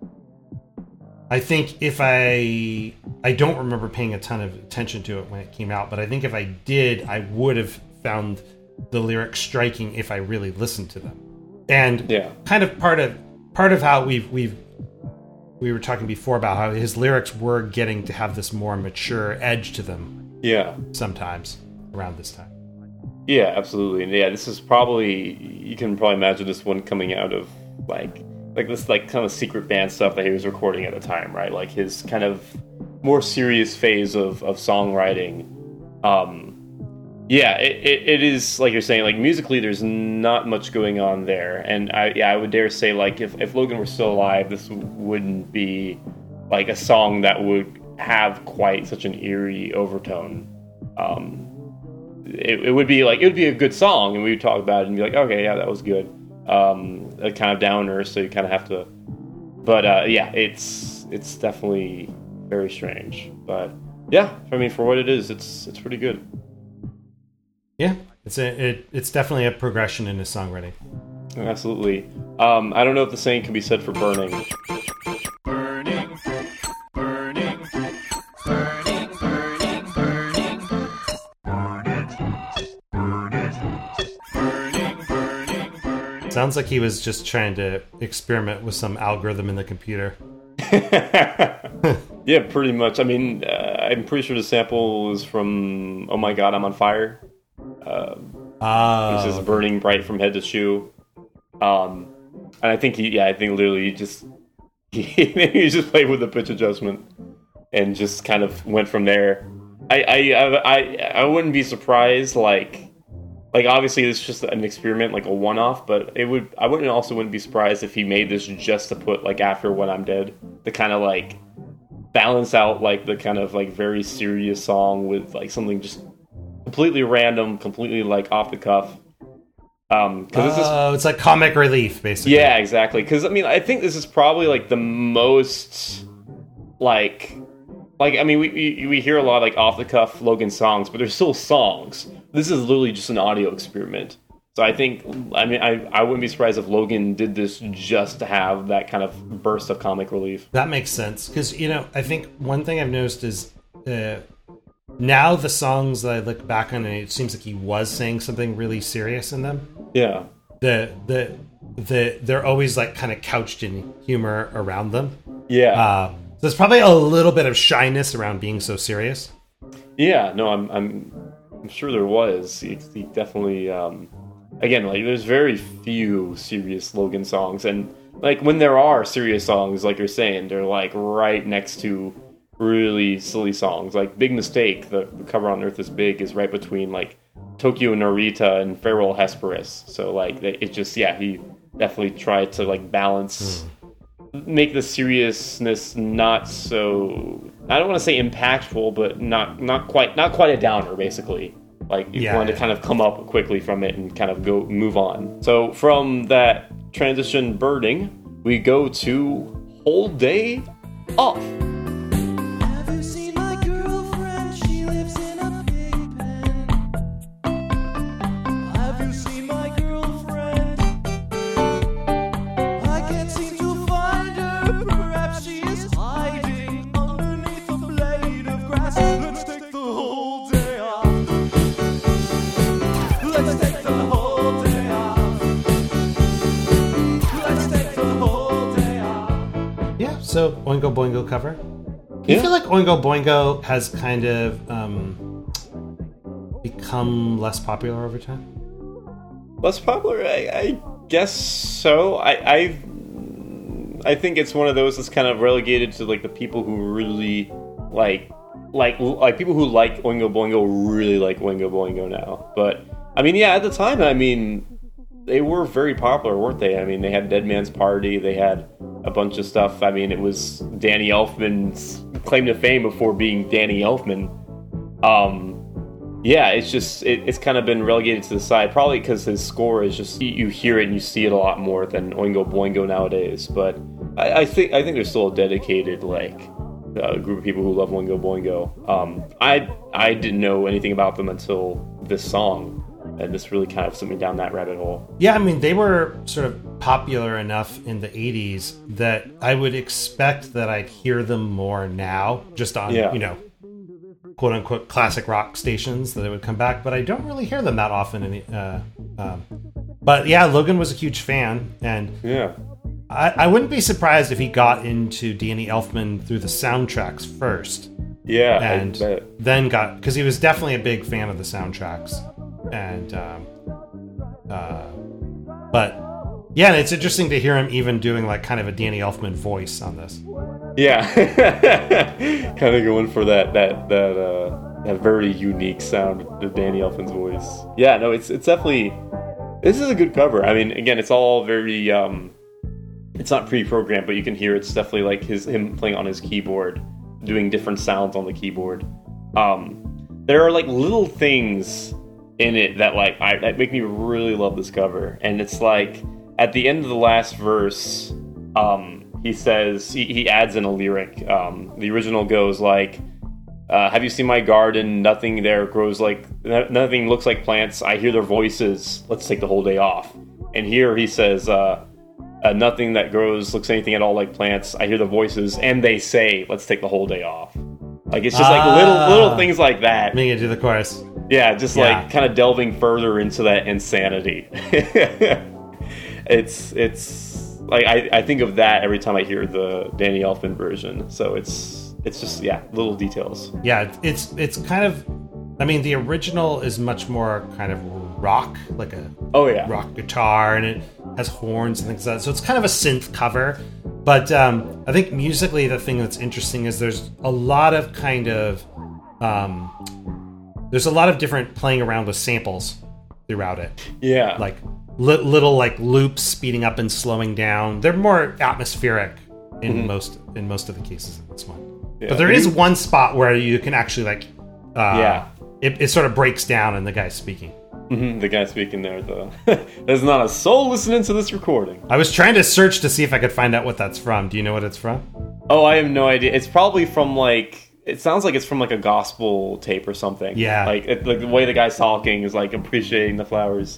I think if I... I don't remember paying a ton of attention to it when it came out, but I think if I did, I would have found the lyrics striking if I really listened to them. And yeah. kind of part of part of how we've we've we were talking before about how his lyrics were getting to have this more mature edge to them. Yeah. Sometimes around this time. Yeah, absolutely. And yeah, this is probably, you can probably imagine this one coming out of like like this like kind of secret band stuff that he was recording at the time, right? Like his kind of more serious phase of, of songwriting. Um, yeah, it, it, it is, like you're saying, like musically there's not much going on there. And I yeah, I would dare say like if, if Logan were still alive, this wouldn't be like a song that would have quite such an eerie overtone. Um, it, it would be like, it would be a good song and we would talk about it and be like, okay, yeah, that was good. Um, a kind of downer, so you kind of have to, but uh, yeah, it's it's definitely very strange, but yeah, I mean, for what it is, it's it's pretty good. Yeah, it's a it, it's definitely a progression in his songwriting. Absolutely. Um, I don't know if the same can be said for Burning. Burning, burning, burning, burning, burning. Sounds like he was just trying to experiment with some algorithm in the computer. Yeah, pretty much. I mean, uh, I'm pretty sure the sample is from "Oh My God, I'm on Fire." Uh, oh, which is okay. burning bright from head to shoe. Um, and I think he, yeah, I think literally he just he, he just played with the pitch adjustment and just kind of went from there. I I I I wouldn't be surprised, like. Like, obviously, it's just an experiment, like a one-off, but it would. I wouldn't also wouldn't be surprised if he made this just to put, like, after When I'm Dead, to kind of, like, balance out, like, the kind of, like, very serious song with, like, something just completely random, completely, like, off the cuff. Um, cause oh, this is, it's like comic relief, basically. yeah, exactly. Because, I mean, I think this is probably, like, the most, like... Like, I mean, we, we we hear a lot of, like, off-the-cuff Logan songs, but they're still songs. This is literally just an audio experiment. So I think, I mean, I, I wouldn't be surprised if Logan did this just to have that kind of burst of comic relief. That makes sense. Because, you know, I think one thing I've noticed is uh, now the songs that I look back on, and it seems like he was saying something really serious in them. Yeah. The, the, the, they're always like kind of couched in humor around them. Yeah. Uh, there's probably a little bit of shyness around being so serious. Yeah, no, I'm I'm, I'm sure there was. He, he definitely, um, again, like there's very few serious Logan songs, and like when there are serious songs, like you're saying, they're like right next to really silly songs. Like Big Mistake, the, the cover on Earth is Big, is right between like Tokyo Narita and Farewell Hesperus. So like it just, yeah, he definitely tried to like balance. Mm. Make the seriousness not so, I don't want to say impactful, but not not quite not quite a downer, basically. Like you yeah, want yeah. to kind of come up quickly from it and kind of go move on. So from that transition birding, we go to Whole Day Off. Have you seen my girlfriend? She lives in a pig pen. Have you seen my girlfriend? I can't seem to find her. Perhaps she is hiding underneath a blade of grass. Let's take the whole day off. Let's take the whole day off. Let's take the whole day off. Yeah, so Oingo Boingo cover. Do you Yeah. feel like Oingo Boingo has kind of um, become less popular over time? Less popular, I, I guess so. I, I I think it's one of those that's kind of relegated to like the people who really like like like people who like Oingo Boingo really like Oingo Boingo now. But I mean, yeah, at the time, I mean, they were very popular, weren't they? I mean, they had Dead Man's Party, they had a bunch of stuff. I mean, it was Danny Elfman's claim to fame before being Danny Elfman. Um, yeah, it's just it, it's kind of been relegated to the side, probably because his score is just you hear it and you see it a lot more than Oingo Boingo nowadays. But I, I think I think there's still a dedicated like uh, group of people who love Oingo Boingo. Um, I I didn't know anything about them until this song, and this really kind of sent me down that rabbit hole. Yeah, I mean, they were sort of popular enough in the eighties that I would expect that I'd hear them more now, just on, Yeah. you know, quote unquote classic rock stations that they would come back, but I don't really hear them that often. Any, uh, um, but yeah, Logan was a huge fan, and Yeah. I, I wouldn't be surprised if he got into Danny Elfman through the soundtracks first. Yeah, I and bet. then got, because he was definitely a big fan of the soundtracks, and um, uh, but yeah, and it's interesting to hear him even doing like kind of a Danny Elfman voice on this. Yeah, kind of going for that that that uh, that very unique sound of Danny Elfman's voice. Yeah, no, it's it's definitely this is a good cover. I mean, again, it's all very um, it's not pre-programmed, but you can hear it's definitely like his him playing on his keyboard, doing different sounds on the keyboard. Um, there are like little things in it that like I that make me really love this cover, and it's like at the end of the last verse. Um, He says, he, he adds in a lyric. Um, the original goes like, uh, have you seen my garden? Nothing there grows like, nothing looks like plants. I hear their voices. Let's take the whole day off. And here he says, uh, uh, nothing that grows looks anything at all like plants. I hear the voices and they say, let's take the whole day off. Like, it's just like Ah. little little things like that. Making it to the chorus. Yeah, just Yeah. like kind of delving further into that insanity. it's, it's, Like I, I think of that every time I hear the Danny Elfman version. So it's it's just yeah, little details. Yeah, it's it's kind of, I mean, the original is much more kind of rock, like a oh yeah rock guitar, and it has horns and things like that. So it's kind of a synth cover. But um, I think musically, the thing that's interesting is there's a lot of kind of um, there's a lot of different playing around with samples throughout it. Yeah, like. Li- little like loops speeding up and slowing down. They're more atmospheric in Mm-hmm. most in most of the cases in this one. Yeah. But there is one spot where you can actually like uh, yeah, it, it sort of breaks down and the guy's speaking. Mm-hmm. The guy speaking there, though. There's not a soul listening to this recording. I was trying to search to see if I could find out what that's from. Do you know what it's from? Oh, I have no idea. It's probably from like. It sounds like it's from like a gospel tape or something. Yeah. Like it, like the way the guy's talking is like appreciating the flowers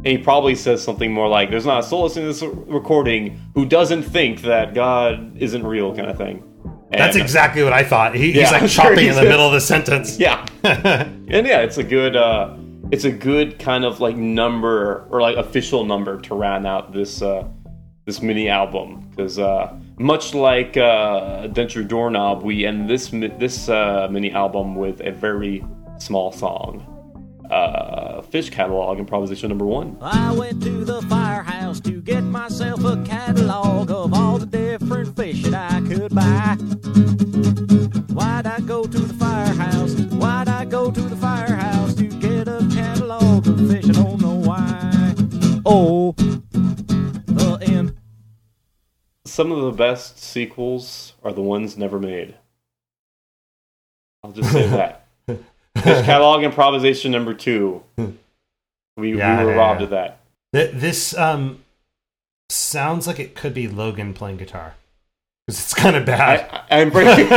And he probably says something more like, there's not a soul listening to this recording who doesn't think that God isn't real, kind of thing. And that's exactly what I thought. He, yeah, he's like I'm chopping sure he in the says- middle of the sentence. Yeah. And yeah, it's a good uh, it's a good kind of like number or like official number to round out this uh, this mini album, because uh, much like uh, Denture Doorknob, we end this mi- this uh, mini album with a very small song. Uh, Fish Catalog, improvisation number one. I went to the firehouse to get myself a catalog of all the different fish that I could buy. Why'd I go to the firehouse? Why'd I go to the firehouse to get a catalog of fish? I don't know why. Oh, the end. Some of the best sequels are the ones never made. I'll just say that. Fish Catalog improvisation number two. We, Yeah, we were yeah, robbed yeah. of that. Th- This um sounds like it could be Logan playing guitar, because it's kind of bad. I, I'm pretty.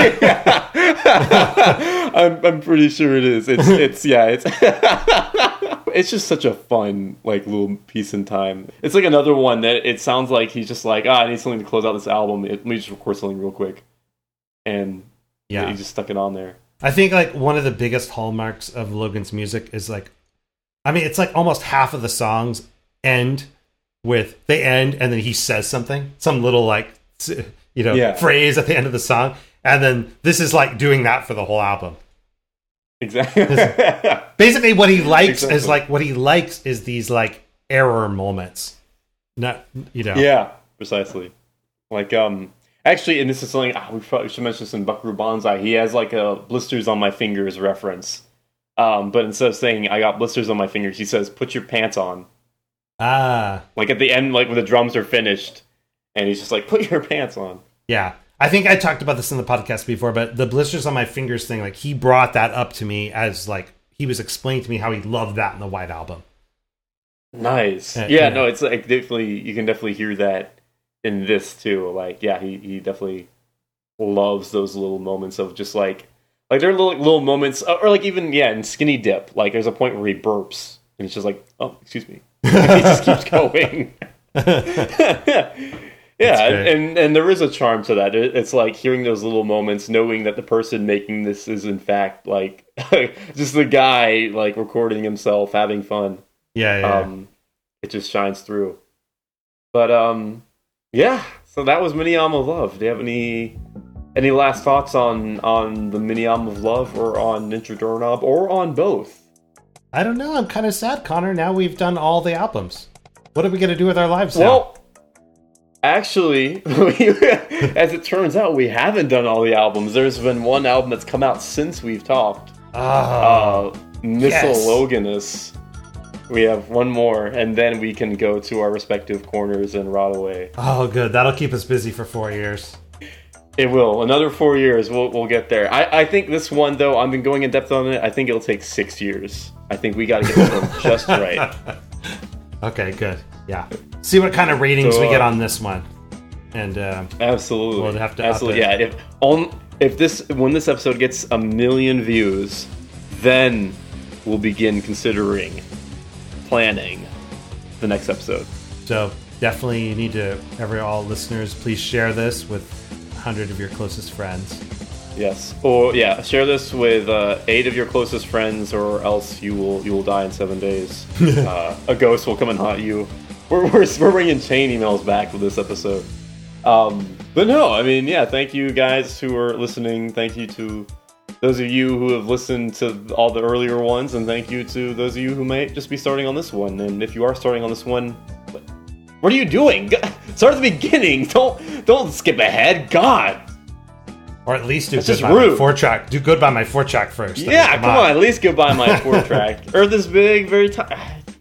I'm, I'm pretty sure it is. It's it's yeah. It's it's just such a fun like little piece in time. It's like another one that it sounds like he's just like, ah, I need something to close out this album. Let me just record something real quick, and Yeah. he just stuck it on there. I think like one of the biggest hallmarks of Logan's music is like, I mean, it's like almost half of the songs end with they end and then he says something, some little like s- you know Yeah. phrase at the end of the song, and then this is like doing that for the whole album. Exactly. Basically, what he likes is Exactly. like what he likes is these like error moments. Not you know. Yeah, precisely. Like, um, actually, and this is something ah, we probably should mention this in Buckaroo Banzai. He has like a blisters on my fingers reference. Um, but instead of saying I got blisters on my fingers, he says, "Put your pants on." Ah, Like at the end, like when the drums are finished, and he's just like, "Put your pants on." yeah. I think I talked about this in the podcast before, but the blisters on my fingers thing, like he brought that up to me as like he was explaining to me how he loved that in the White Album. Nice. Uh, yeah, yeah. no, it's like definitely you can definitely hear that in this too. Like, yeah, he, he definitely loves those little moments of just like like there are little little moments, or like even yeah, in Skinny Dip, like there's a point where he burps and he's just like, "Oh, excuse me," he just keeps going. Yeah, and and there is a charm to that. It, it's like hearing those little moments, knowing that the person making this is in fact like just the guy like recording himself having fun. Yeah, yeah. Um, it just shines through. But um, yeah. So that was Mini Album of Love. Do you have any any last thoughts on on the Mini Album of Love, or on Ninja Doorknob, or on both? I don't know. I'm kind of sad, Connor. Now we've done all the albums. What are we going to do with our lives now? Well, actually, as it turns out, we haven't done all the albums. There's been one album that's come out since we've talked. Oh, uh, Missile yes. Loganus. We have one more, and then we can go to our respective corners and rot away. Oh, good. That'll keep us busy for four years. It will. Another four years, we'll we'll get there. I, I think this one, though, I've been going in depth on it. I think it'll take six years. I think we got to get this one just right. Okay, good. Yeah. See what kind of ratings So, we get uh, on this one. And uh, Absolutely. we'll have to up Absolutely. it. Yeah. If on if this when this episode gets a million views, then we'll begin considering planning the next episode. So definitely you need to, every all listeners, please share this with a hundred of your closest friends. Yes. Or yeah, share this with uh, eight of your closest friends, or else you will you will die in seven days. uh, a ghost will come and haunt you. We're we're, we're bringing chain emails back with this episode. Um, but no, I mean, yeah. Thank you guys who are listening. Thank you to those of you who have listened to all the earlier ones, and thank you to those of you who might just be starting on this one. And if you are starting on this one, what are you doing? Start at the beginning. Don't don't skip ahead. God. Or at least do That's good just by rude. my four track. Do good by my four track first. I mean, Yeah, come on. At least go buy my four track. Earth is big, very t-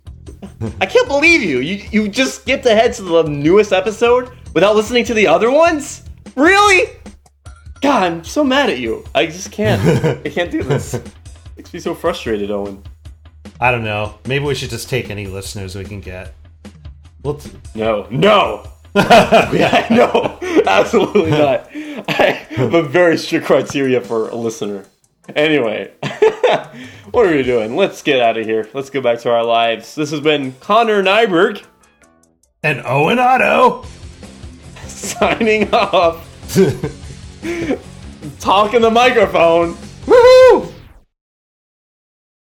I can't believe you. You you just skipped ahead to the newest episode without listening to the other ones? Really? God, I'm so mad at you. I just can't. I can't do this. Makes me so frustrated, Owen. I don't know. Maybe we should just take any listeners we can get. We'll t- No, no. Yeah, no, absolutely not. I have a very strict criteria for a listener. Anyway, well, what are we doing? Let's get out of here. Let's go back to our lives. This has been Connor Nyberg. And Owen Otto. Signing off. Talking the microphone.